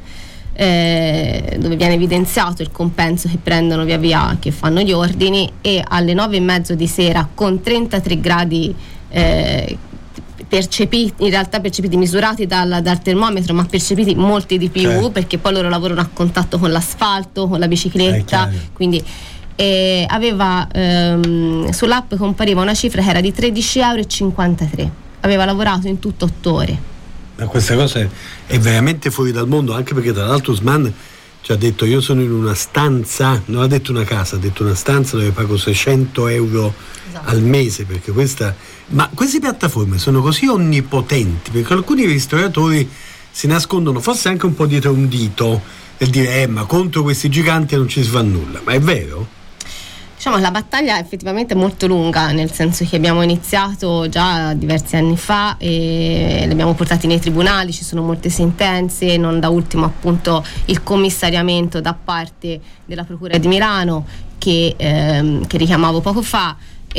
dove viene evidenziato il compenso che prendono via via che fanno gli ordini, e alle 9:30 di sera, con 33 gradi percepiti, in realtà percepiti, misurati dal termometro, ma percepiti molti di più, perché poi loro lavorano a contatto con l'asfalto, con la bicicletta, quindi aveva sull'app compariva una cifra che era di 13,53 €. Aveva lavorato in tutto 8 ore. Ma questa cosa è veramente fuori dal mondo, anche perché tra l'altro Usman ci ha detto: io sono in una stanza, non ha detto una casa, ha detto una stanza dove pago 600 € al mese, perché ma queste piattaforme sono così onnipotenti, perché alcuni ristoratori si nascondono forse anche un po' dietro un dito e dire ma contro questi giganti non ci si fa nulla, ma è vero? Diciamo, la battaglia è effettivamente molto lunga, nel senso che abbiamo iniziato già diversi anni fa e li abbiamo portati nei tribunali, ci sono molte sentenze, non da ultimo appunto il commissariamento da parte della Procura di Milano che richiamavo poco fa.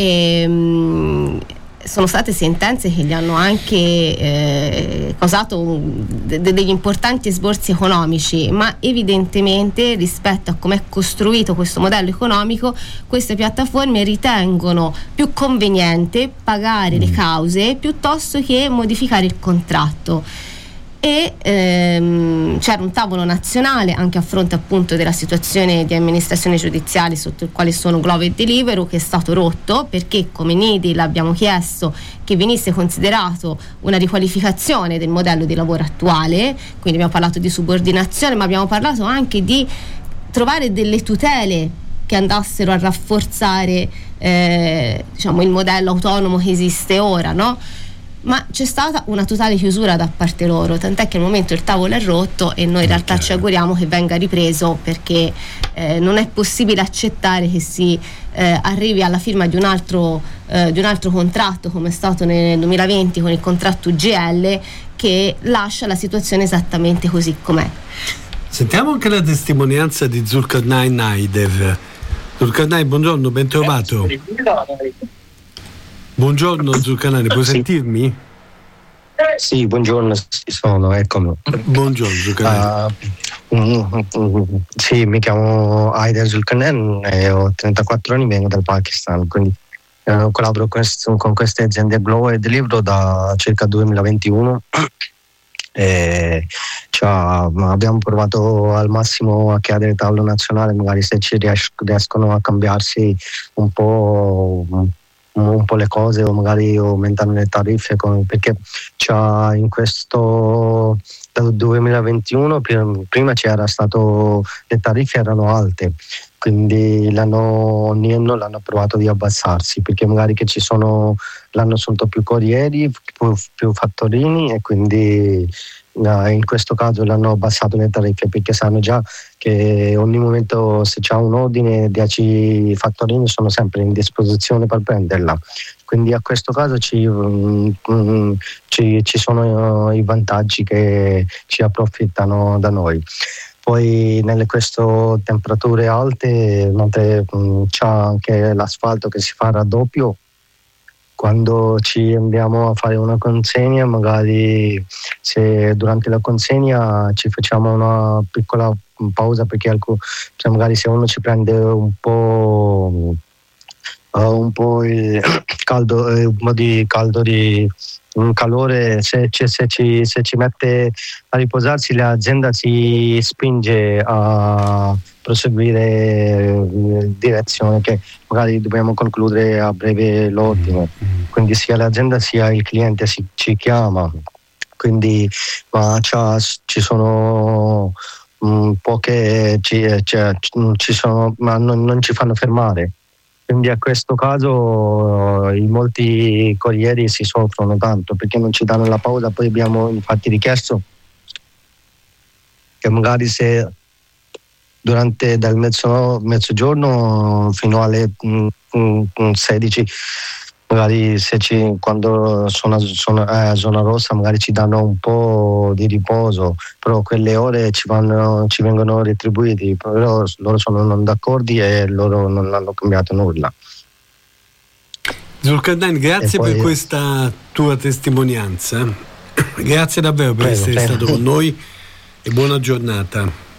Sono state sentenze che gli hanno anche causato degli importanti esborsi economici, ma evidentemente rispetto a come è costruito questo modello economico, queste piattaforme ritengono più conveniente pagare le cause piuttosto che modificare il contratto. E c'era un tavolo nazionale anche a fronte appunto della situazione di amministrazione giudiziale sotto il quale sono Glovo e Deliveroo, che è stato rotto perché come NIDI l'abbiamo chiesto che venisse considerato una riqualificazione del modello di lavoro attuale, quindi abbiamo parlato di subordinazione, ma abbiamo parlato anche di trovare delle tutele che andassero a rafforzare diciamo il modello autonomo che esiste ora, no? Ma c'è stata una totale chiusura da parte loro, tant'è che al momento il tavolo è rotto e noi in realtà ci auguriamo che venga ripreso, perché non è possibile accettare che si arrivi alla firma di un altro contratto, come è stato nel 2020 con il contratto UGL, che lascia la situazione esattamente così com'è. Sentiamo anche la testimonianza di Zulkarnain Haider. Zulkarnain, buongiorno, ben trovato. Buongiorno Zulkarnain, puoi sentirmi? Sì, buongiorno, eccomi. Buongiorno Zulkarnain. Sì, mi chiamo Haider Zulkarnain e ho 34 anni, vengo dal Pakistan, quindi collaboro con queste aziende Glovo e Deliveroo da circa 2021. Abbiamo provato al massimo a chiedere il tavolo nazionale, magari se ci riescono a cambiarsi un po' le cose, o magari aumentano le tariffe, perché in questo dal 2021 prima c'era stato, le tariffe erano alte, quindi ogni anno l'hanno provato di abbassarsi, perché magari che l'hanno assunto più corrieri, più fattorini, e quindi in questo caso l'hanno abbassato le tariffe, perché sanno già che ogni momento se c'è un ordine 10 fattorini sono sempre in disposizione per prenderla, quindi a questo caso ci sono i vantaggi che ci approfittano da noi. Poi nelle queste temperature alte c'è anche l'asfalto che si fa raddoppio. Quando ci andiamo a fare una consegna, magari se durante la consegna ci facciamo una piccola pausa, perché magari se uno ci prende un po' il caldo, un po' di calore, se ci mette a riposarsi, l'azienda si spinge a proseguire direzione che magari dobbiamo concludere a breve l'ordine, quindi sia l'azienda sia il cliente ci chiama, quindi ci sono poche ci sono, ma non ci fanno fermare. Quindi a questo caso molti corrieri si soffrono tanto perché non ci danno la pausa. Poi abbiamo infatti richiesto che magari se dal mezzogiorno fino alle 16, magari quando sono a zona rossa magari ci danno un po' di riposo, però quelle ore ci vengono retribuiti, però loro sono non d'accordo e loro non hanno cambiato nulla. Zulkarnain, grazie per questa tua testimonianza, grazie davvero per essere stato con noi e buona giornata.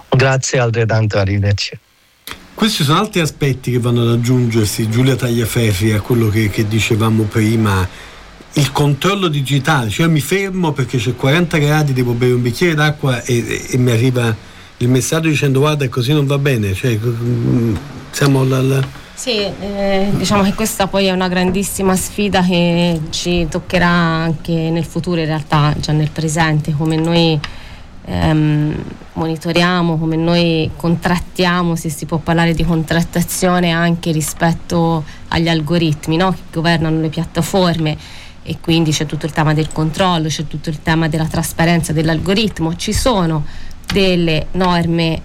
Grazie, altrettanto, arrivederci. Questi sono altri aspetti che vanno ad aggiungersi, Giulia Tagliaferri, a quello che dicevamo prima, il controllo digitale, cioè mi fermo perché c'è 40 gradi, devo bere un bicchiere d'acqua e mi arriva il messaggio dicendo guarda così non va bene, cioè siamo Sì, diciamo che questa poi è una grandissima sfida che ci toccherà anche nel futuro, in realtà già nel presente, come noi monitoriamo, come noi contrattiamo, se si può parlare di contrattazione anche rispetto agli algoritmi, no? Che governano le piattaforme, e quindi c'è tutto il tema del controllo, c'è tutto il tema della trasparenza dell'algoritmo, ci sono delle norme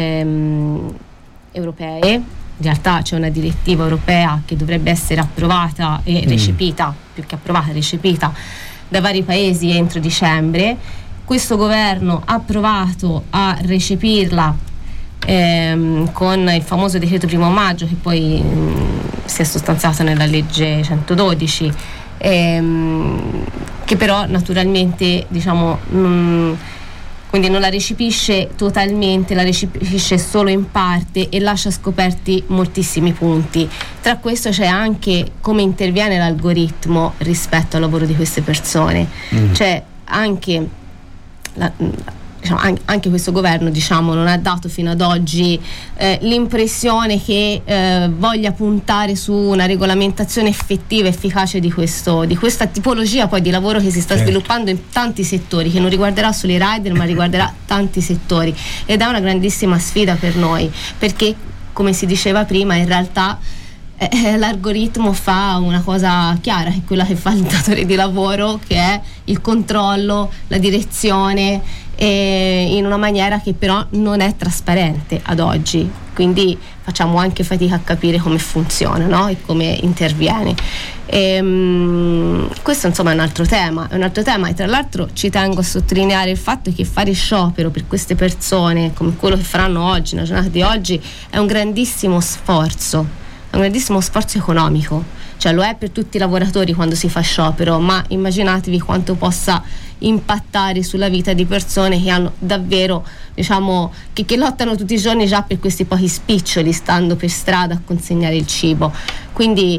europee, in realtà c'è una direttiva europea che dovrebbe essere approvata e recepita, più che approvata, recepita da vari paesi entro dicembre. Questo governo ha provato a recepirla con il famoso decreto 1 maggio, che poi si è sostanziato nella legge 112, che però naturalmente diciamo quindi non la recepisce totalmente, la recepisce solo in parte e lascia scoperti moltissimi punti. Tra questo c'è anche come interviene l'algoritmo rispetto al lavoro di queste persone, cioè anche anche questo governo non ha dato fino ad oggi l'impressione che voglia puntare su una regolamentazione effettiva, efficace di questa tipologia poi di lavoro che si sta sviluppando in tanti settori, che non riguarderà solo i rider ma riguarderà tanti settori, ed è una grandissima sfida per noi, perché come si diceva prima in realtà l'algoritmo fa una cosa chiara, che è quella che fa il datore di lavoro, che è il controllo, la direzione, in una maniera che però non è trasparente ad oggi, quindi facciamo anche fatica a capire come funziona, no? E come interviene. Questo insomma è un altro tema, e tra l'altro ci tengo a sottolineare il fatto che fare sciopero per queste persone come quello che faranno oggi, nella giornata di oggi, è un grandissimo sforzo economico, cioè lo è per tutti i lavoratori quando si fa sciopero, ma immaginatevi quanto possa impattare sulla vita di persone che hanno davvero, che lottano tutti i giorni già per questi pochi spiccioli, stando per strada a consegnare il cibo. Quindi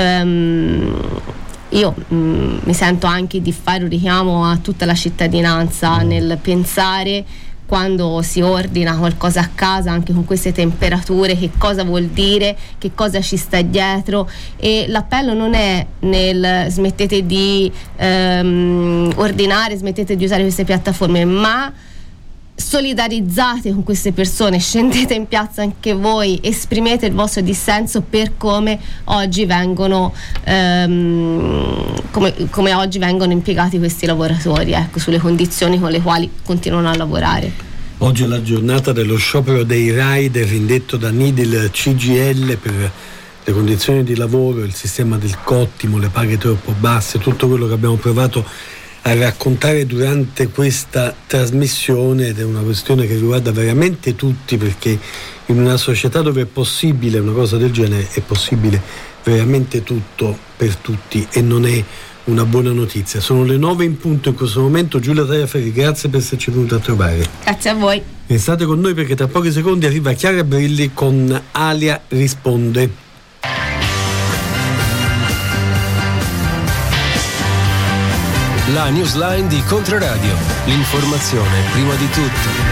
io mi sento anche di fare un richiamo a tutta la cittadinanza nel pensare, quando si ordina qualcosa a casa, anche con queste temperature, che cosa vuol dire, che cosa ci sta dietro, e l'appello non è nel smettete di ordinare, smettete di usare queste piattaforme, ma solidarizzate con queste persone, scendete in piazza anche voi, esprimete il vostro dissenso per come oggi vengono come oggi vengono impiegati questi lavoratori, sulle condizioni con le quali continuano a lavorare. Oggi è la giornata dello sciopero dei rider indetto da Nidil CGL per le condizioni di lavoro, il sistema del cottimo, le paghe troppo basse, tutto quello che abbiamo provato a raccontare durante questa trasmissione, ed è una questione che riguarda veramente tutti, perché in una società dove è possibile una cosa del genere è possibile veramente tutto per tutti, e non è una buona notizia. Sono le 9 in punto in questo momento. Giulia Tagliaferri, grazie per esserci venuta a trovare. Grazie a voi. Restate con noi perché tra pochi secondi arriva Chiara Brilli con Alia risponde. La newsline di Controradio. L'informazione prima di tutto.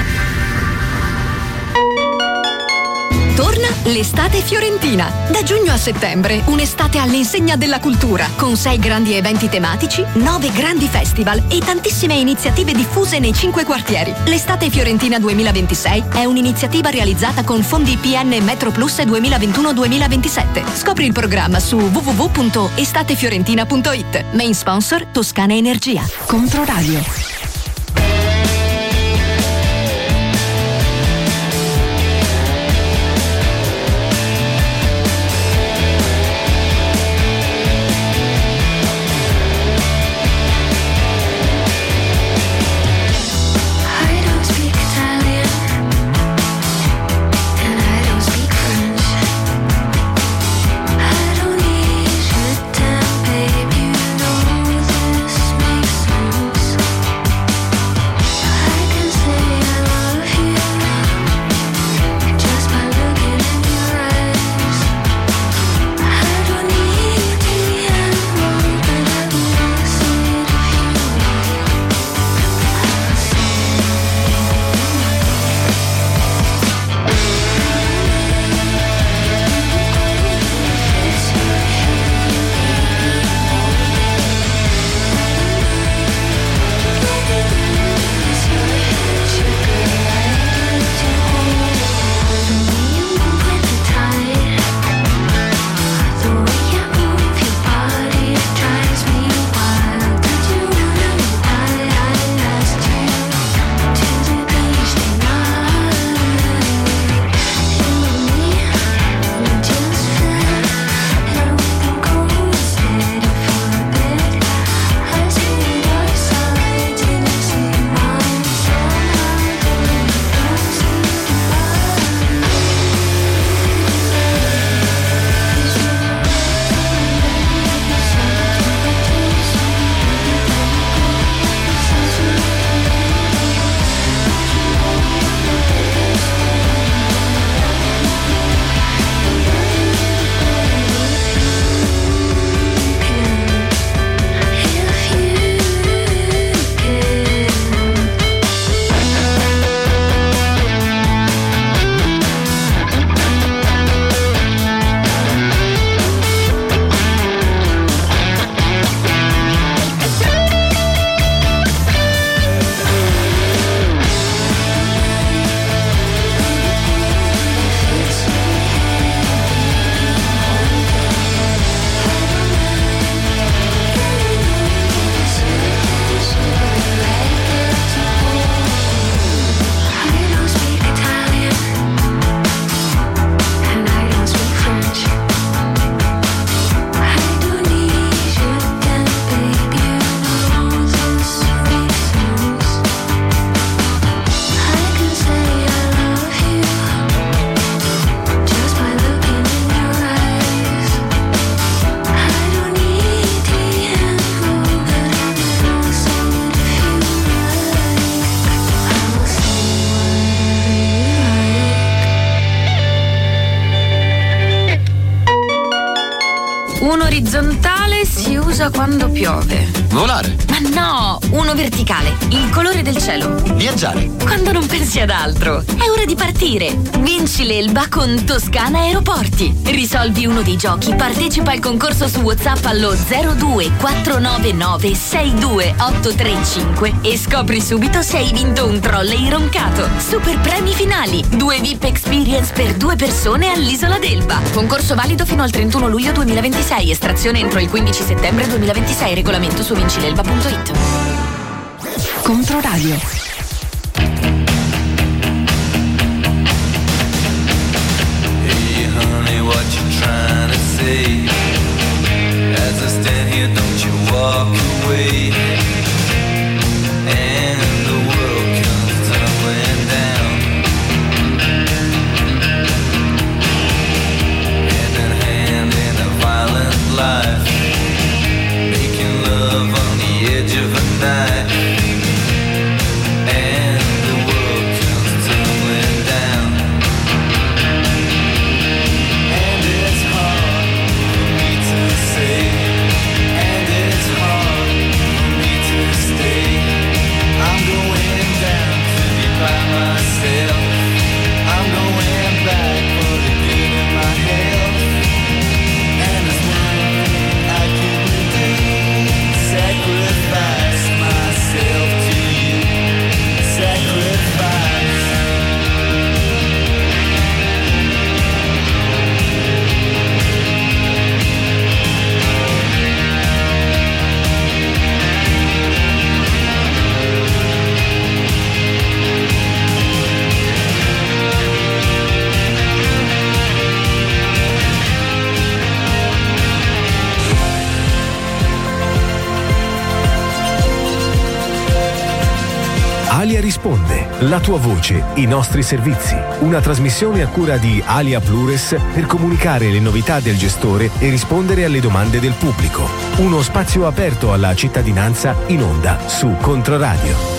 Torna l'estate fiorentina. Da giugno a settembre, un'estate all'insegna della cultura, con 6 grandi eventi tematici, 9 grandi festival e tantissime iniziative diffuse nei 5 quartieri. L'estate fiorentina 2026 è un'iniziativa realizzata con fondi PN Metro Plus 2021-2027. Scopri il programma su www.estatefiorentina.it. Main sponsor Toscana Energia. Controradio. Uno orizzontale si usa quando piove. Volare. Ma no, uno verticale, il colore del cielo. Viaggiare. Quando non pensi ad altro, è ora di partire. Vinci l'Elba con Toscana Aeroporti. Risolvi uno dei giochi, partecipa al concorso su WhatsApp allo 02499 62835 e scopri subito se hai vinto un trolley roncato. Super premi finali, 2 VIP Experience per 2 persone all'Isola d'Elba. Concorso valido fino al 31 luglio 2026, estrazione entro il 15 settembre 2026, regolamento su vincilelba.it. Controradio. Hey honey, what you trying to say? As I stand here, don't you walk away. And the world comes tumbling down. Hand in hand in a violent life, making love on the edge of a knife. And the world comes tumbling down. And it's hard for me to say, and it's hard for me to stay. I'm going down to be by myself. I'm going back for the good of my health. And there's one thing I can do, sacrifice myself to you. Sacrifice. Alia risponde, la tua voce, i nostri servizi. Una trasmissione a cura di Alia Plures per comunicare le novità del gestore e rispondere alle domande del pubblico. Uno spazio aperto alla cittadinanza in onda su Controradio.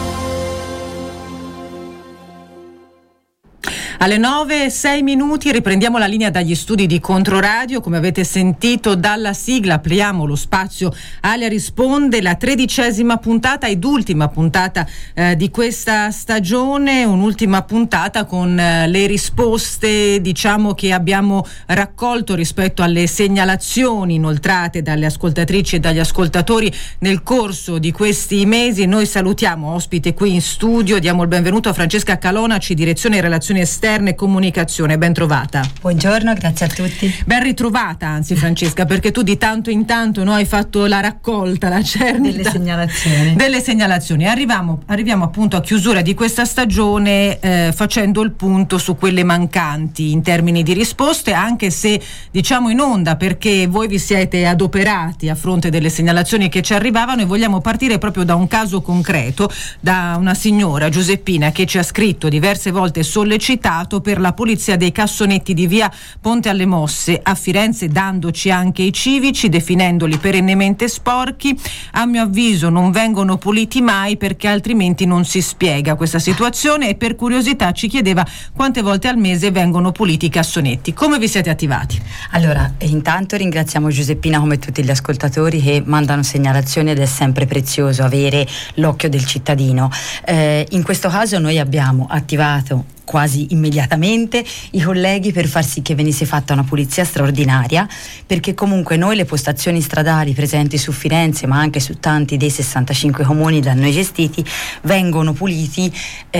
Alle 9:06 riprendiamo la linea dagli studi di Controradio. Come avete sentito dalla sigla, apriamo lo spazio Alia risponde, la 13ª puntata ed ultima puntata di questa stagione, un'ultima puntata con le risposte, diciamo, che abbiamo raccolto rispetto alle segnalazioni inoltrate dalle ascoltatrici e dagli ascoltatori nel corso di questi mesi. Noi salutiamo ospite qui in studio, diamo il benvenuto a Francesca Calonaci, direzione relazioni esterne e comunicazione. Ben trovata. Buongiorno, grazie a tutti. Ben ritrovata, anzi, Francesca, perché tu di tanto in tanto hai fatto la raccolta, la cernita delle segnalazioni. Arriviamo appunto a chiusura di questa stagione facendo il punto su quelle mancanti in termini di risposte, anche se diciamo in onda, perché voi vi siete adoperati a fronte delle segnalazioni che ci arrivavano, e vogliamo partire proprio da un caso concreto, da una signora, Giuseppina, che ci ha scritto diverse volte sollecitato per la pulizia dei cassonetti di via Ponte alle Mosse a Firenze, dandoci anche i civici, definendoli perennemente sporchi. A mio avviso non vengono puliti mai, perché altrimenti non si spiega questa situazione, e per curiosità ci chiedeva quante volte al mese vengono puliti i cassonetti. Come vi siete attivati? Allora, intanto ringraziamo Giuseppina come tutti gli ascoltatori che mandano segnalazioni, ed è sempre prezioso avere l'occhio del cittadino. In questo caso noi abbiamo attivato quasi immediatamente i colleghi per far sì che venisse fatta una pulizia straordinaria, perché comunque noi le postazioni stradali presenti su Firenze, ma anche su tanti dei 65 comuni da noi gestiti, vengono puliti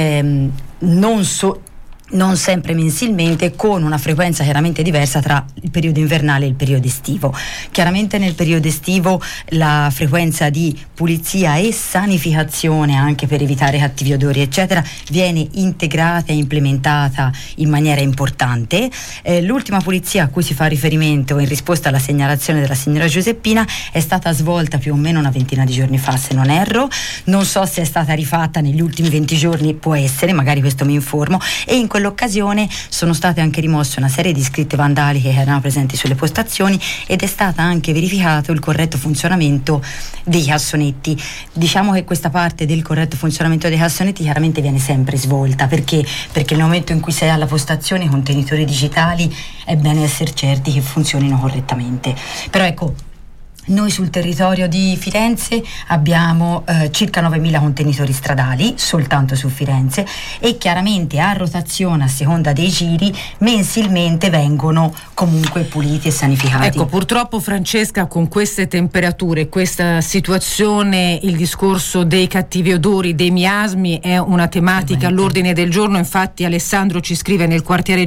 non sempre mensilmente, con una frequenza chiaramente diversa tra il periodo invernale e il periodo estivo. Chiaramente nel periodo estivo la frequenza di pulizia e sanificazione, anche per evitare cattivi odori eccetera, viene integrata e implementata in maniera importante. L'ultima pulizia a cui si fa riferimento in risposta alla segnalazione della signora Giuseppina è stata svolta più o meno una ventina di giorni fa, se non erro. Non so se è stata rifatta negli ultimi 20 giorni, può essere, magari questo mi informo, e in quell'occasione sono state anche rimosse una serie di scritte vandaliche che erano presenti sulle postazioni ed è stata anche verificato il corretto funzionamento dei cassonetti. Diciamo che questa parte del corretto funzionamento dei cassonetti chiaramente viene sempre svolta, perché nel momento in cui sei alla postazione i contenitori digitali è bene essere certi che funzionino correttamente. Però ecco, noi sul territorio di Firenze abbiamo circa 9.000 contenitori stradali soltanto su Firenze, e chiaramente a rotazione, a seconda dei giri, mensilmente vengono comunque puliti e sanificati. Ecco, purtroppo Francesca, con queste temperature, questa situazione, il discorso dei cattivi odori, dei miasmi è una tematica all'ordine del giorno. Infatti Alessandro ci scrive: nel quartiere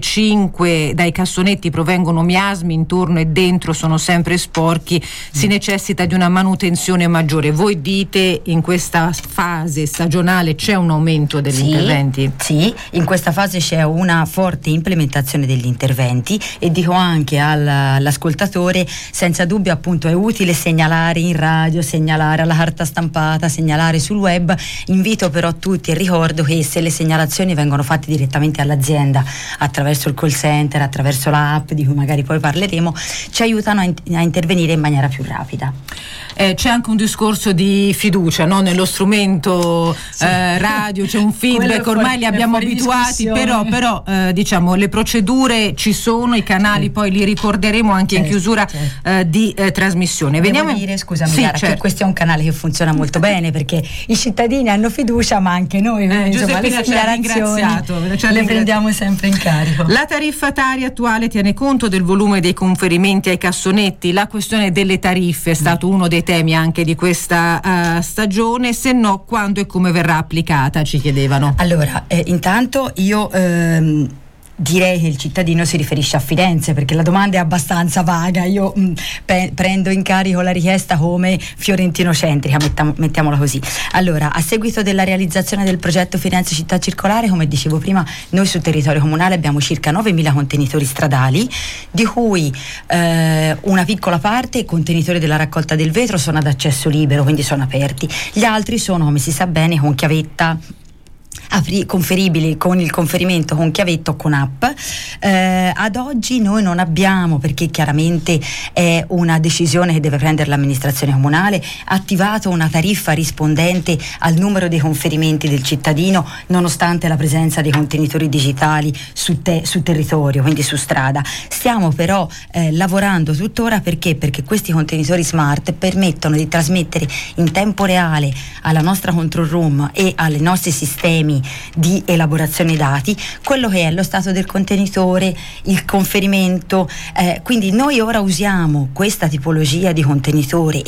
5 dai cassonetti provengono miasmi, intorno e dentro sono sempre sporchi, si necessita di una manutenzione maggiore. Voi dite in questa fase stagionale c'è un aumento degli interventi? Sì, in questa fase c'è una forte implementazione degli interventi, e dico anche all'ascoltatore, senza dubbio appunto è utile segnalare in radio, segnalare alla carta stampata, segnalare sul web. Invito però tutti e ricordo che se le segnalazioni vengono fatte direttamente all'azienda attraverso il call center, attraverso l'app di cui magari poi parleremo, ci aiutano a intervenire in maniera più rapida. C'è anche un discorso di fiducia, no? Nello strumento radio c'è un feedback, ormai li abbiamo abituati, però diciamo le procedure ci sono, i canali poi li ricorderemo anche in chiusura di trasmissione. Devo dire, scusami Chiara, che questo è un canale che funziona molto bene, perché i cittadini hanno fiducia, ma anche noi, insomma, le segnalazioni le prendiamo sempre in carico. La tariffataria attuale tiene conto del volume dei conferimenti ai cassonetti. La questione delle tariffe è stato uno dei temi anche di questa stagione. Se no, quando e come verrà applicata, ci chiedevano. Allora, intanto io direi che il cittadino si riferisce a Firenze, perché la domanda è abbastanza vaga. Io prendo in carico la richiesta come fiorentinocentrica, mettiamola così. Allora, a seguito della realizzazione del progetto Firenze Città Circolare, come dicevo prima, noi sul territorio comunale abbiamo circa 9.000 contenitori stradali, di cui una piccola parte, contenitori della raccolta del vetro, sono ad accesso libero, quindi sono aperti. Gli altri sono, come si sa bene, con chiavetta, conferibili con il conferimento con chiavetta o con app. Ad oggi noi non abbiamo, perché chiaramente è una decisione che deve prendere l'amministrazione comunale, attivato una tariffa rispondente al numero dei conferimenti del cittadino, nonostante la presenza dei contenitori digitali su territorio, quindi su strada. Stiamo però lavorando tuttora perché questi contenitori smart permettono di trasmettere in tempo reale alla nostra control room e ai nostri sistemi di elaborazione dati quello che è lo stato del contenitore, il conferimento, quindi noi ora usiamo questa tipologia di contenitore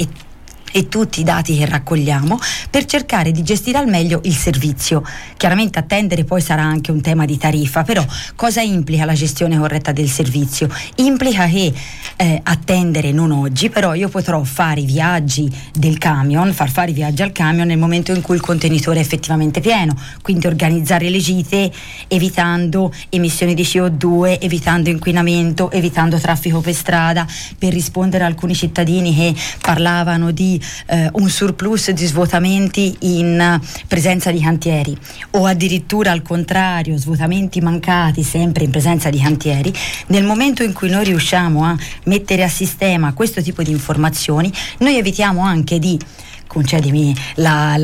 e tutti i dati che raccogliamo per cercare di gestire al meglio il servizio. Chiaramente attendere poi sarà anche un tema di tariffa, però cosa implica la gestione corretta del servizio? Implica che attendere non oggi, però io potrò fare i viaggi del camion, far fare i viaggi al camion nel momento in cui il contenitore è effettivamente pieno, quindi organizzare le gite evitando emissioni di CO2, evitando inquinamento, evitando traffico per strada, per rispondere a alcuni cittadini che parlavano di un surplus di svuotamenti in presenza di cantieri, o addirittura al contrario svuotamenti mancati sempre in presenza di cantieri. Nel momento in cui noi riusciamo a mettere a sistema questo tipo di informazioni, noi evitiamo anche di, concedimi la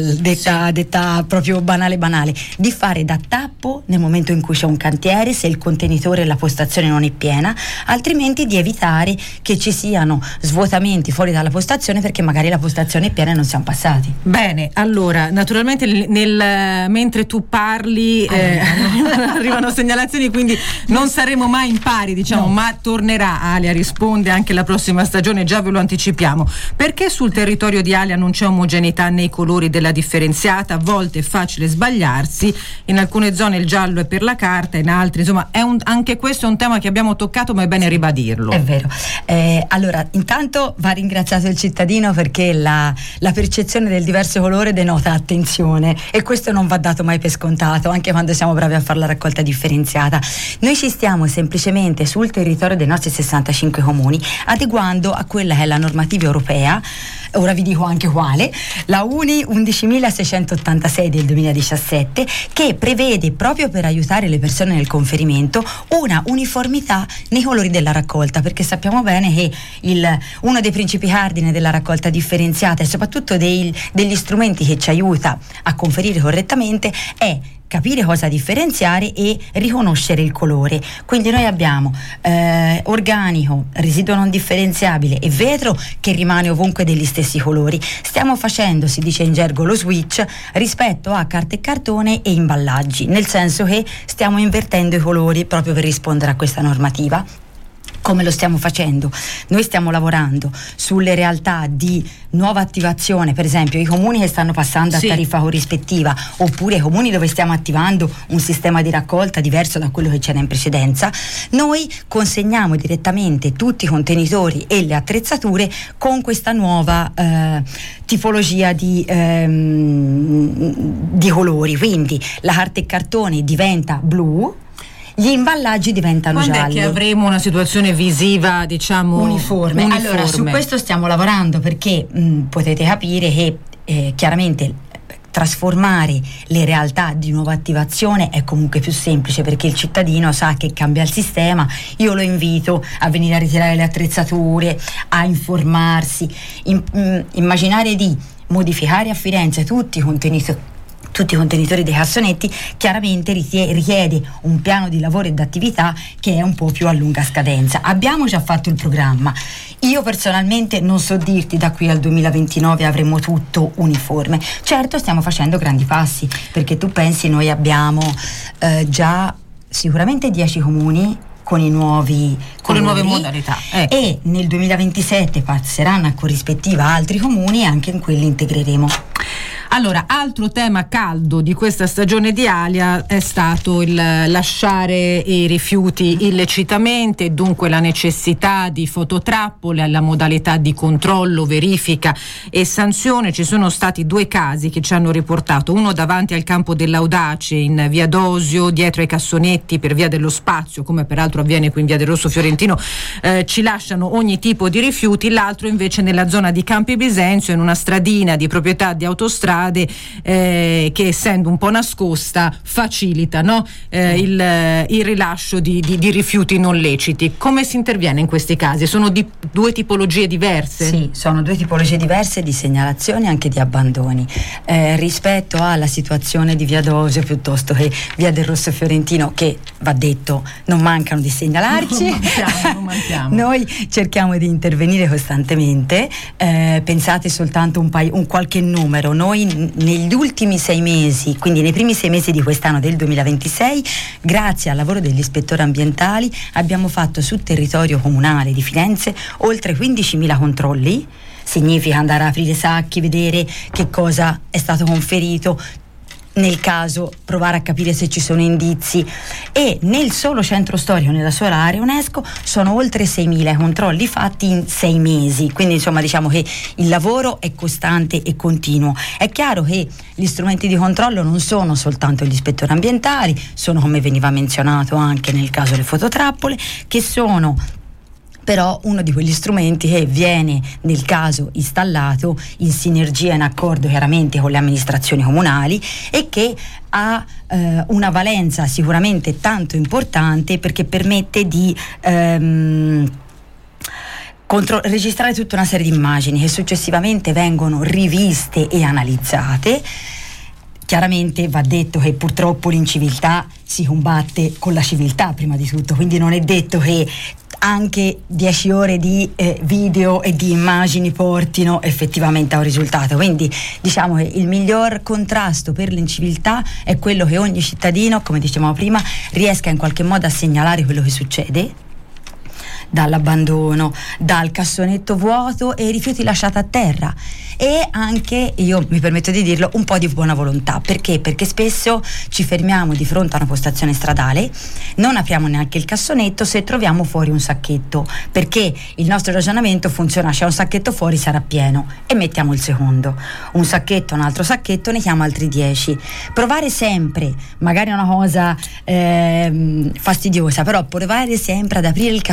detta proprio banale, di fare da tappo nel momento in cui c'è un cantiere, se il contenitore e la postazione non è piena, altrimenti di evitare che ci siano svuotamenti fuori dalla postazione perché magari la postazione è piena e non siamo passati. Bene, allora naturalmente mentre tu parli arrivano segnalazioni, quindi non saremo mai in pari, diciamo, no. Ma tornerà Alia, risponde anche la prossima stagione, già ve lo anticipiamo. Perché sul territorio di Alia non c'è omogeneità nei colori della differenziata? A volte è facile sbagliarsi, in alcune zone il giallo è per la carta, in altre insomma anche questo è un tema che abbiamo toccato, ma è bene ribadirlo. È vero. Allora intanto va ringraziato il cittadino, perché la percezione del diverso colore denota attenzione, e questo non va dato mai per scontato, anche quando siamo bravi a fare la raccolta differenziata. Noi ci stiamo semplicemente sul territorio dei nostri 65 comuni adeguando a quella che è la normativa europea. Ora vi dico anche quale, la UNI 11.686 del 2017, che prevede, proprio per aiutare le persone nel conferimento, una uniformità nei colori della raccolta, perché sappiamo bene che uno dei principi cardine della raccolta differenziata e soprattutto degli strumenti che ci aiuta a conferire correttamente è capire cosa differenziare e riconoscere il colore. Quindi noi abbiamo organico, residuo non differenziabile e vetro che rimane ovunque degli stessi colori. Stiamo facendo, si dice in gergo, lo switch rispetto a carta e cartone e imballaggi, nel senso che stiamo invertendo i colori proprio per rispondere a questa normativa. Come lo stiamo facendo? Noi stiamo lavorando sulle realtà di nuova attivazione, per esempio i comuni che stanno passando a tariffa corrispettiva, oppure i comuni dove stiamo attivando un sistema di raccolta diverso da quello che c'era in precedenza. Noi consegniamo direttamente tutti i contenitori e le attrezzature con questa nuova tipologia di colori, quindi la carta e cartone diventa blu, gli imballaggi diventano gialli. Quando è che avremo una situazione visiva, diciamo, uniforme? Allora, su questo stiamo lavorando, perché potete capire che chiaramente trasformare le realtà di nuova attivazione è comunque più semplice, perché il cittadino sa che cambia il sistema, io lo invito a venire a ritirare le attrezzature, a informarsi. Immaginare di modificare a Firenze tutti i contenitori dei cassonetti chiaramente richiede un piano di lavoro e d'attività che è un po' più a lunga scadenza. Abbiamo già fatto il programma. Io personalmente non so dirti da qui al 2029 avremo tutto uniforme. Certo, stiamo facendo grandi passi, perché tu pensi, noi abbiamo già sicuramente 10 comuni con le nuove modalità, e nel 2027 passeranno a corrispettiva altri comuni e anche in quelli integreremo. Allora, altro tema caldo di questa stagione di Alia è stato il lasciare i rifiuti illecitamente, e dunque la necessità di fototrappole, alla modalità di controllo, verifica e sanzione. Ci sono stati 2 casi che ci hanno riportato, uno davanti al campo dell'Audace in via Dosio, dietro ai cassonetti per via dello spazio, come peraltro avviene qui in via del Rosso Fiorentino, ci lasciano ogni tipo di rifiuti, l'altro invece nella zona di Campi Bisenzio, in una stradina di proprietà di Autostrade, che essendo un po' nascosta facilita, no? Il rilascio di rifiuti non leciti. Come si interviene in questi casi? Sono 2 tipologie diverse? Sì, sono 2 tipologie diverse di segnalazioni e anche di abbandoni. Rispetto alla situazione di via Dosio piuttosto che via del Rosso Fiorentino, che va detto non mancano di segnalarci, non manchiamo. Noi cerchiamo di intervenire costantemente. Pensate soltanto un qualche numero. Noi negli ultimi 6 mesi, quindi nei primi 6 mesi di quest'anno del 2026, grazie al lavoro degli ispettori ambientali, abbiamo fatto sul territorio comunale di Firenze oltre 15.000 controlli. Significa andare a aprire sacchi, vedere che cosa è stato conferito, nel caso provare a capire se ci sono indizi, e nel solo centro storico, nella sola area UNESCO, sono oltre 6.000 controlli fatti in 6 mesi, quindi insomma diciamo che il lavoro è costante e continuo. È chiaro che gli strumenti di controllo non sono soltanto gli ispettori ambientali, sono, come veniva menzionato anche nel caso delle fototrappole, che sono però uno di quegli strumenti che viene nel caso installato in sinergia, in accordo chiaramente con le amministrazioni comunali, e che ha una valenza sicuramente tanto importante, perché permette di registrare tutta una serie di immagini che successivamente vengono riviste e analizzate. Chiaramente va detto che purtroppo l'inciviltà si combatte con la civiltà prima di tutto, quindi non è detto che anche 10 ore di video e di immagini portino effettivamente a un risultato. Quindi diciamo che il miglior contrasto per l'inciviltà è quello che ogni cittadino, come dicevamo prima, riesca in qualche modo a segnalare quello che succede, dall'abbandono, dal cassonetto vuoto e i rifiuti lasciati a terra, e anche, io mi permetto di dirlo, un po' di buona volontà. Perché? Perché spesso ci fermiamo di fronte a una postazione stradale, non apriamo neanche il cassonetto se troviamo fuori un sacchetto, perché il nostro ragionamento funziona: c'è un sacchetto fuori, sarà pieno, e mettiamo il secondo, un sacchetto, un altro sacchetto, ne chiamo altri 10. Provare sempre, magari è una cosa fastidiosa, però provare sempre ad aprire il cassonetto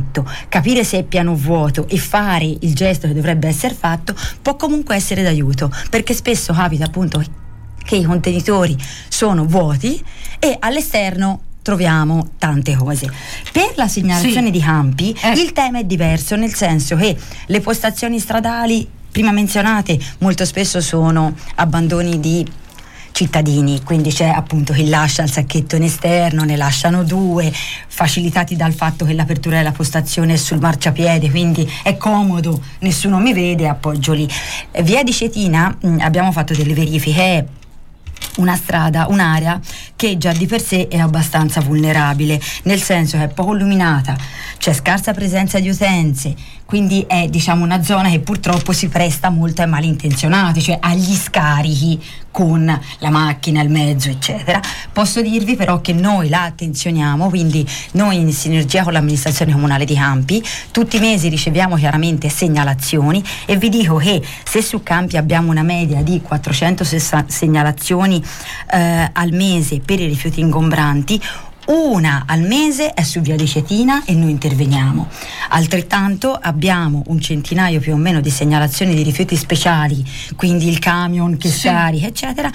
sacchetto, capire se è piano o vuoto e fare il gesto che dovrebbe essere fatto può comunque essere d'aiuto, perché spesso capita appunto che i contenitori sono vuoti e all'esterno troviamo tante cose. Per la segnalazione di campi il tema è diverso, nel senso che le postazioni stradali prima menzionate molto spesso sono abbandoni di cittadini, quindi c'è appunto chi lascia il sacchetto in esterno, ne lasciano 2, facilitati dal fatto che l'apertura della postazione è sul marciapiede, quindi è comodo, nessuno mi vede, appoggio lì. Via di Cetina abbiamo fatto delle verifiche, è una strada, un'area che già di per sé è abbastanza vulnerabile, nel senso che è poco illuminata, c'è scarsa presenza di utenze, quindi è una zona che purtroppo si presta molto ai malintenzionati, cioè agli scarichi con la macchina, il mezzo, eccetera. Posso dirvi però che noi la attenzioniamo, quindi noi in sinergia con l'amministrazione comunale di Campi tutti i mesi riceviamo chiaramente segnalazioni, e vi dico che se su Campi abbiamo una media di 460 segnalazioni al mese per i rifiuti ingombranti, una al mese è su via di Cetina e noi interveniamo. Altrettanto abbiamo un centinaio più o meno di segnalazioni di rifiuti speciali, quindi il camion che scarica, eccetera.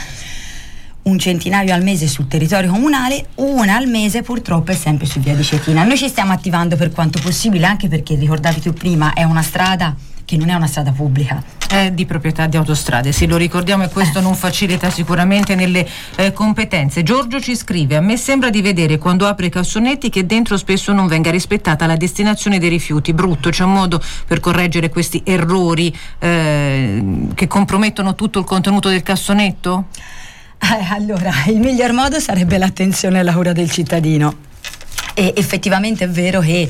Un centinaio al mese sul territorio comunale, una al mese purtroppo è sempre su via di Cetina. Noi ci stiamo attivando per quanto possibile, anche perché ricordavi tu prima, è una strada che non è una strada pubblica, è di proprietà di Autostrade, sì, lo ricordiamo, e questo non facilita sicuramente nelle competenze. Giorgio ci scrive: a me sembra di vedere quando apre i cassonetti che dentro spesso non venga rispettata la destinazione dei rifiuti. Brutto, c'è un modo per correggere questi errori che compromettono tutto il contenuto del cassonetto? Allora, il miglior modo sarebbe l'attenzione e la cura del cittadino. E effettivamente è vero che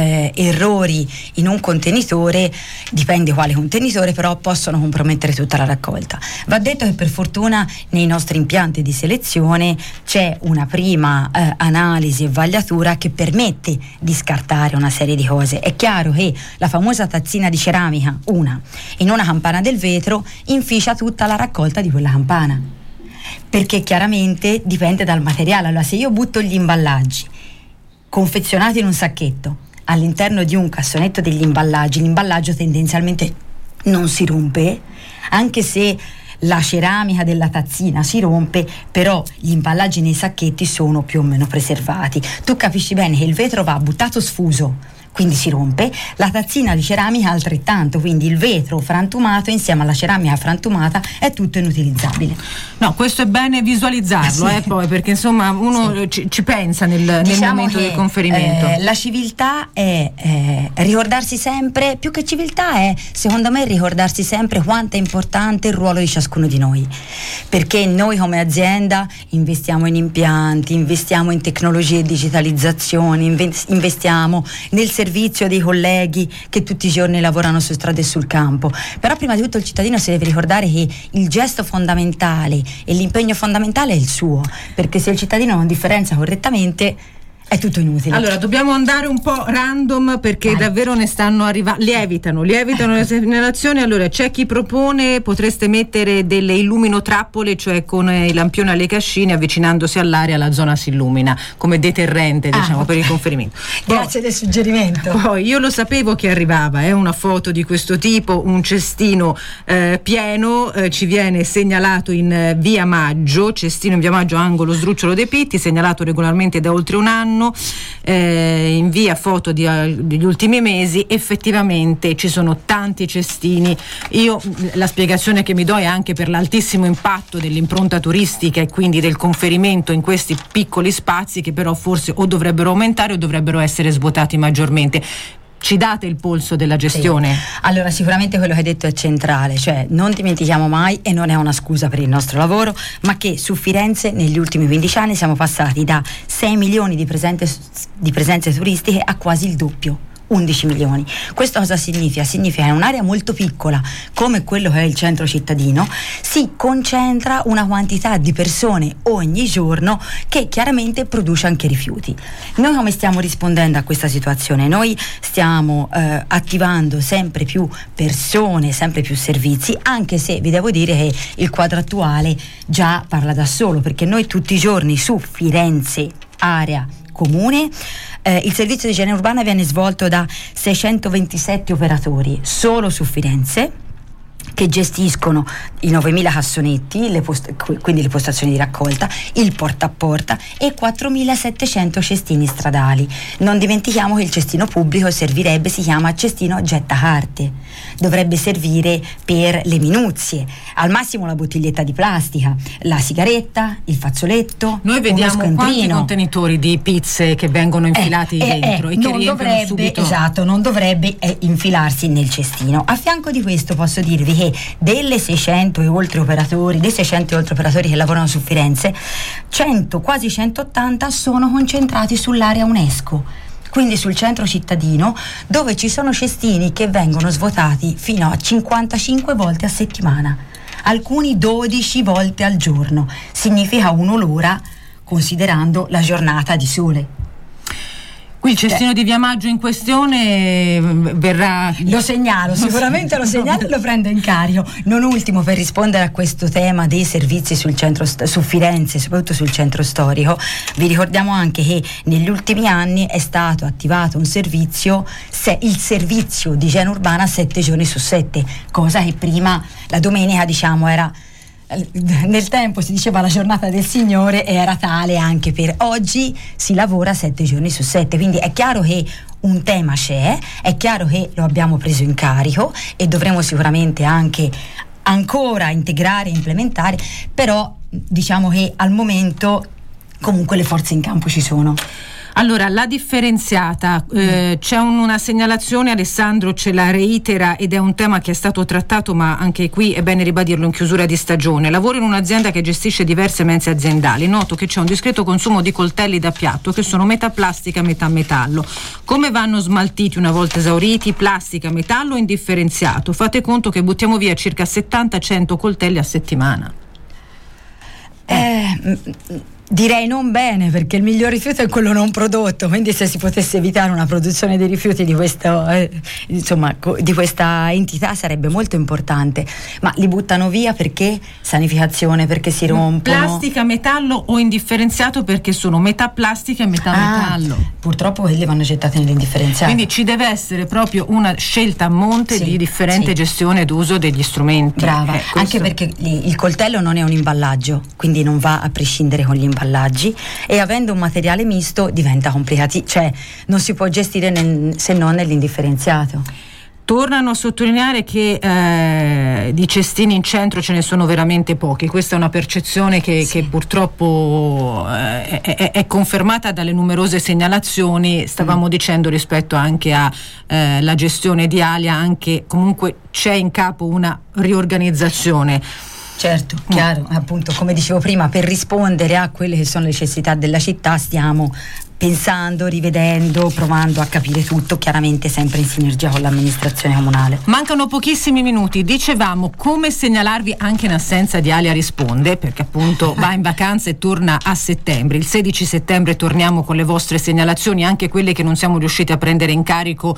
errori in un contenitore, dipende quale contenitore, però possono compromettere tutta la raccolta. Va detto che per fortuna nei nostri impianti di selezione c'è una prima analisi e vagliatura che permette di scartare una serie di cose. È chiaro che la famosa tazzina di ceramica, in una campana del vetro, inficia tutta la raccolta di quella campana, perché chiaramente dipende dal materiale. Allora, se io butto gli imballaggi confezionati in un sacchetto all'interno di un cassonetto degli imballaggi, l'imballaggio tendenzialmente non si rompe, anche se la ceramica della tazzina si rompe, però gli imballaggi nei sacchetti sono più o meno preservati. Tu capisci bene che il vetro va buttato sfuso, quindi si rompe, la tazzina di ceramica altrettanto, quindi il vetro frantumato insieme alla ceramica frantumata è tutto inutilizzabile. No, questo è bene visualizzarlo, poi, perché insomma uno ci pensa nel momento del conferimento. La civiltà è ricordarsi sempre, più che civiltà è, secondo me, ricordarsi sempre quanto è importante il ruolo di ciascuno di noi, perché noi come azienda investiamo in impianti, investiamo in tecnologie e digitalizzazione, investiamo nel servizio dei colleghi che tutti i giorni lavorano su strada e sul campo, però prima di tutto il cittadino si deve ricordare che il gesto fondamentale e l'impegno fondamentale è il suo, perché se il cittadino non differenzia correttamente è tutto inutile. Allora dobbiamo andare un po' random, perché davvero ne stanno arrivando, lievitano le segnalazioni. Allora c'è chi propone: potreste mettere delle illuminotrappole, cioè con i lampioni alle cascine, avvicinandosi all'area la zona si illumina, come deterrente per il conferimento. Grazie del suggerimento. Poi io lo sapevo che arrivava, una foto di questo tipo, un cestino pieno, ci viene segnalato in via Maggio, cestino in via Maggio angolo Sdrucciolo dei Pitti, segnalato regolarmente da oltre un anno. Invia foto degli ultimi mesi, effettivamente ci sono tanti cestini. Io la spiegazione che mi do è anche per l'altissimo impatto dell'impronta turistica e quindi del conferimento in questi piccoli spazi, che però forse o dovrebbero aumentare o dovrebbero essere svuotati maggiormente. Ci date il polso della gestione? Sì. Allora, sicuramente quello che hai detto è centrale, cioè non dimentichiamo mai, e non è una scusa per il nostro lavoro, ma che su Firenze negli ultimi 15 anni siamo passati da 6 milioni di presenze turistiche a quasi il doppio. 11 milioni. Questo cosa significa? Significa che in un'area molto piccola come quello che è il centro cittadino si concentra una quantità di persone ogni giorno che chiaramente produce anche rifiuti. Noi come stiamo rispondendo a questa situazione? Noi stiamo attivando sempre più persone, sempre più servizi, anche se vi devo dire che il quadro attuale già parla da solo, perché noi tutti i giorni su Firenze, area comune, Il servizio di igiene urbana viene svolto da 627 operatori solo su Firenze, che gestiscono i 9.000 cassonetti, quindi le postazioni di raccolta, il porta a porta e 4.700 cestini stradali. Non dimentichiamo che il cestino pubblico servirebbe, si chiama cestino gettacarte, dovrebbe servire per le minuzie, al massimo la bottiglietta di plastica, la sigaretta, il fazzoletto. Noi vediamo quanti contenitori di pizze che vengono infilati dentro e che riempiono subito. Esatto, non dovrebbe infilarsi nel cestino. A fianco di questo posso dirvi che dei 600 e oltre operatori che lavorano su Firenze, quasi 180 sono concentrati sull'area UNESCO, quindi sul centro cittadino, dove ci sono cestini che vengono svuotati fino a 55 volte a settimana, alcuni 12 volte al giorno. Significa 1 l'ora, considerando la giornata di sole. Qui il cestino di Via Maggio in questione verrà... Lo segnalo, sicuramente lo segnalo e lo prendo in carico. Non ultimo, per rispondere a questo tema dei servizi su Firenze, soprattutto sul centro storico, vi ricordiamo anche che negli ultimi anni è stato attivato un servizio, il servizio di igiene urbana 7 giorni su 7, cosa che prima la domenica era... Nel tempo si diceva la giornata del Signore, e era tale anche per oggi. Si lavora 7 giorni su 7, quindi è chiaro che un tema c'è, è chiaro che lo abbiamo preso in carico e dovremo sicuramente anche ancora integrare e implementare, però diciamo che al momento comunque le forze in campo ci sono. Allora, la differenziata, c'è una segnalazione, Alessandro ce la reitera, ed è un tema che è stato trattato, ma anche qui è bene ribadirlo in chiusura di stagione. Lavoro in un'azienda che gestisce diverse mense aziendali, noto che c'è un discreto consumo di coltelli da piatto che sono metà plastica, metà metallo. Come vanno smaltiti una volta esauriti? Plastica, metallo o indifferenziato? Fate conto che buttiamo via circa 70-100 coltelli a settimana. Direi non bene, perché il miglior rifiuto è quello non prodotto, quindi se si potesse evitare una produzione dei rifiuti di questo, di questa entità sarebbe molto importante. Ma li buttano via perché? Sanificazione, perché si rompono. Plastica, metallo o indifferenziato, perché sono metà plastica e metà metallo. Purtroppo quelli vanno gettati nell'indifferenziato. Quindi ci deve essere proprio una scelta a monte di differente gestione d'uso degli strumenti. Brava, anche perché il coltello non è un imballaggio, quindi non va a prescindere con gli imballaggi, e avendo un materiale misto diventa complicato, cioè non si può gestire se non nell'indifferenziato. Tornano a sottolineare che di cestini in centro ce ne sono veramente pochi. Questa è una percezione che purtroppo è confermata dalle numerose segnalazioni. Stavamo dicendo rispetto anche alla gestione di Alia, anche comunque c'è in capo una riorganizzazione. Certo, chiaro, appunto, come dicevo prima, per rispondere a quelle che sono le necessità della città stiamo pensando, rivedendo, provando a capire tutto, chiaramente sempre in sinergia con l'amministrazione comunale. Mancano pochissimi minuti, dicevamo come segnalarvi anche in assenza di Alia Risponde, perché appunto va in vacanza e torna a settembre. Il 16 settembre torniamo con le vostre segnalazioni, anche quelle che non siamo riusciti a prendere in carico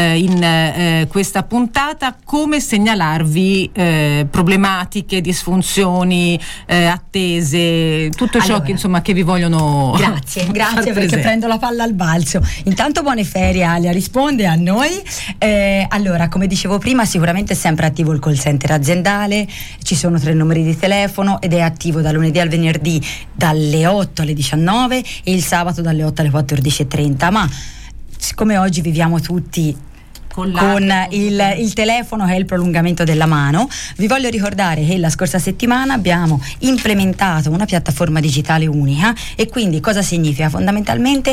in questa puntata. Come segnalarvi problematiche, disfunzioni, attese, tutto ciò che insomma che vi vogliono. Grazie perché prendo la palla al balzo. Intanto buone ferie, Alia Risponde a noi. Allora, come dicevo prima, sicuramente è sempre attivo il call center aziendale, ci sono 3 numeri di telefono ed è attivo dal lunedì al venerdì dalle 8 alle 19 e il sabato dalle 8 alle 14:30, ma siccome oggi viviamo tutti con il telefono che è il prolungamento della mano, vi voglio ricordare che la scorsa settimana abbiamo implementato una piattaforma digitale unica, e quindi cosa significa? Fondamentalmente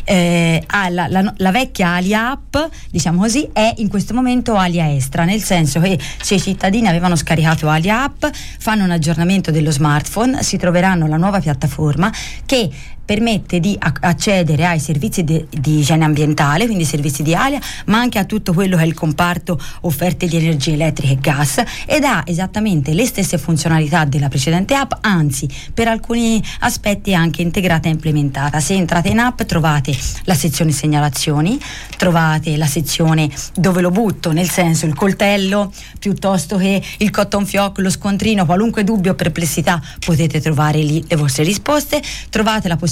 la vecchia Alia App, diciamo così, è in questo momento Alia Extra, nel senso che se i cittadini avevano scaricato Alia App, fanno un aggiornamento dello smartphone, si troveranno la nuova piattaforma che permette di accedere ai servizi di igiene ambientale, quindi servizi di Alia, ma anche a tutto quello che è il comparto offerte di energia elettrica e gas, ed ha esattamente le stesse funzionalità della precedente app, anzi per alcuni aspetti è anche integrata e implementata. Se entrate in app trovate la sezione segnalazioni, trovate la sezione dove lo butto, nel senso il coltello piuttosto che il cotton fioc, lo scontrino, qualunque dubbio o perplessità potete trovare lì le vostre risposte, trovate la possibilità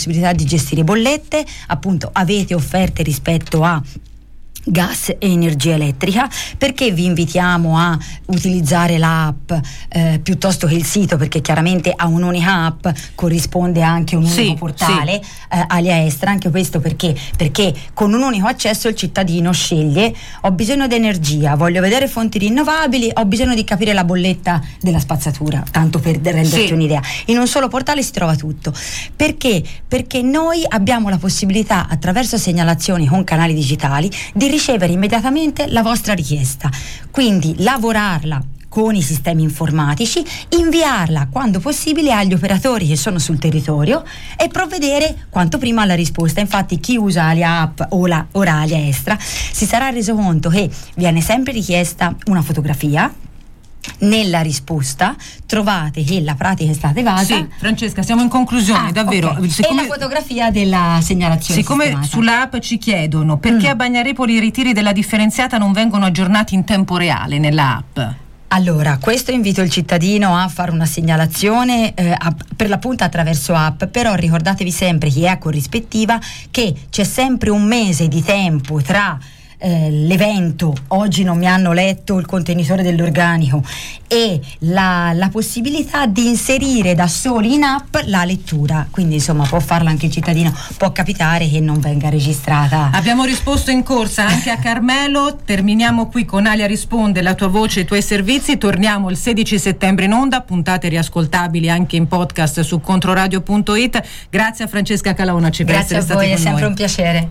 possibilità di gestire bollette, appunto avete offerte rispetto a gas e energia elettrica, perché vi invitiamo a utilizzare l'app piuttosto che il sito, perché chiaramente a un'unica app corrisponde anche un unico portale, Alia Estra. Anche questo perché con un unico accesso il cittadino sceglie: ho bisogno di energia, voglio vedere fonti rinnovabili, ho bisogno di capire la bolletta della spazzatura, tanto per renderti un'idea. In un solo portale si trova tutto. Perché noi abbiamo la possibilità, attraverso segnalazioni con canali digitali, di ricevere immediatamente la vostra richiesta, quindi lavorarla con i sistemi informatici, inviarla quando possibile agli operatori che sono sul territorio e provvedere quanto prima alla risposta. Infatti chi usa Alia App o Alia Estra si sarà reso conto che viene sempre richiesta una fotografia. Nella risposta trovate che la pratica è stata evasa. Sì, Francesca, siamo in conclusione, davvero. Okay. E la fotografia della segnalazione. Siccome sistemata. Sulla app ci chiedono perché a Bagnarepoli i ritiri della differenziata non vengono aggiornati in tempo reale nella app. Allora, questo invito il cittadino a fare una segnalazione per l'appunto attraverso app, però ricordatevi sempre, chi è a corrispettiva, che c'è sempre un mese di tempo tra l'evento oggi non mi hanno letto il contenitore dell'organico e la possibilità di inserire da soli in app la lettura, quindi insomma può farlo anche il cittadino, può capitare che non venga registrata. Abbiamo risposto in corsa anche a Carmelo. Terminiamo qui con Alia Risponde, la tua voce, i tuoi servizi. Torniamo il 16 settembre in onda, puntate riascoltabili anche in podcast su controradio.it. Grazie a Francesca Calaunaci per essere stata con noi. Grazie a voi, è sempre un piacere.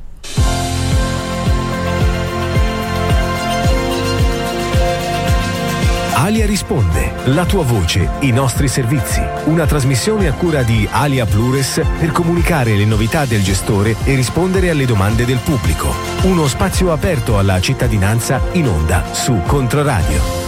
Alia Risponde, la tua voce, i nostri servizi. Una trasmissione a cura di Alia Plures per comunicare le novità del gestore e rispondere alle domande del pubblico. Uno spazio aperto alla cittadinanza in onda su Controradio.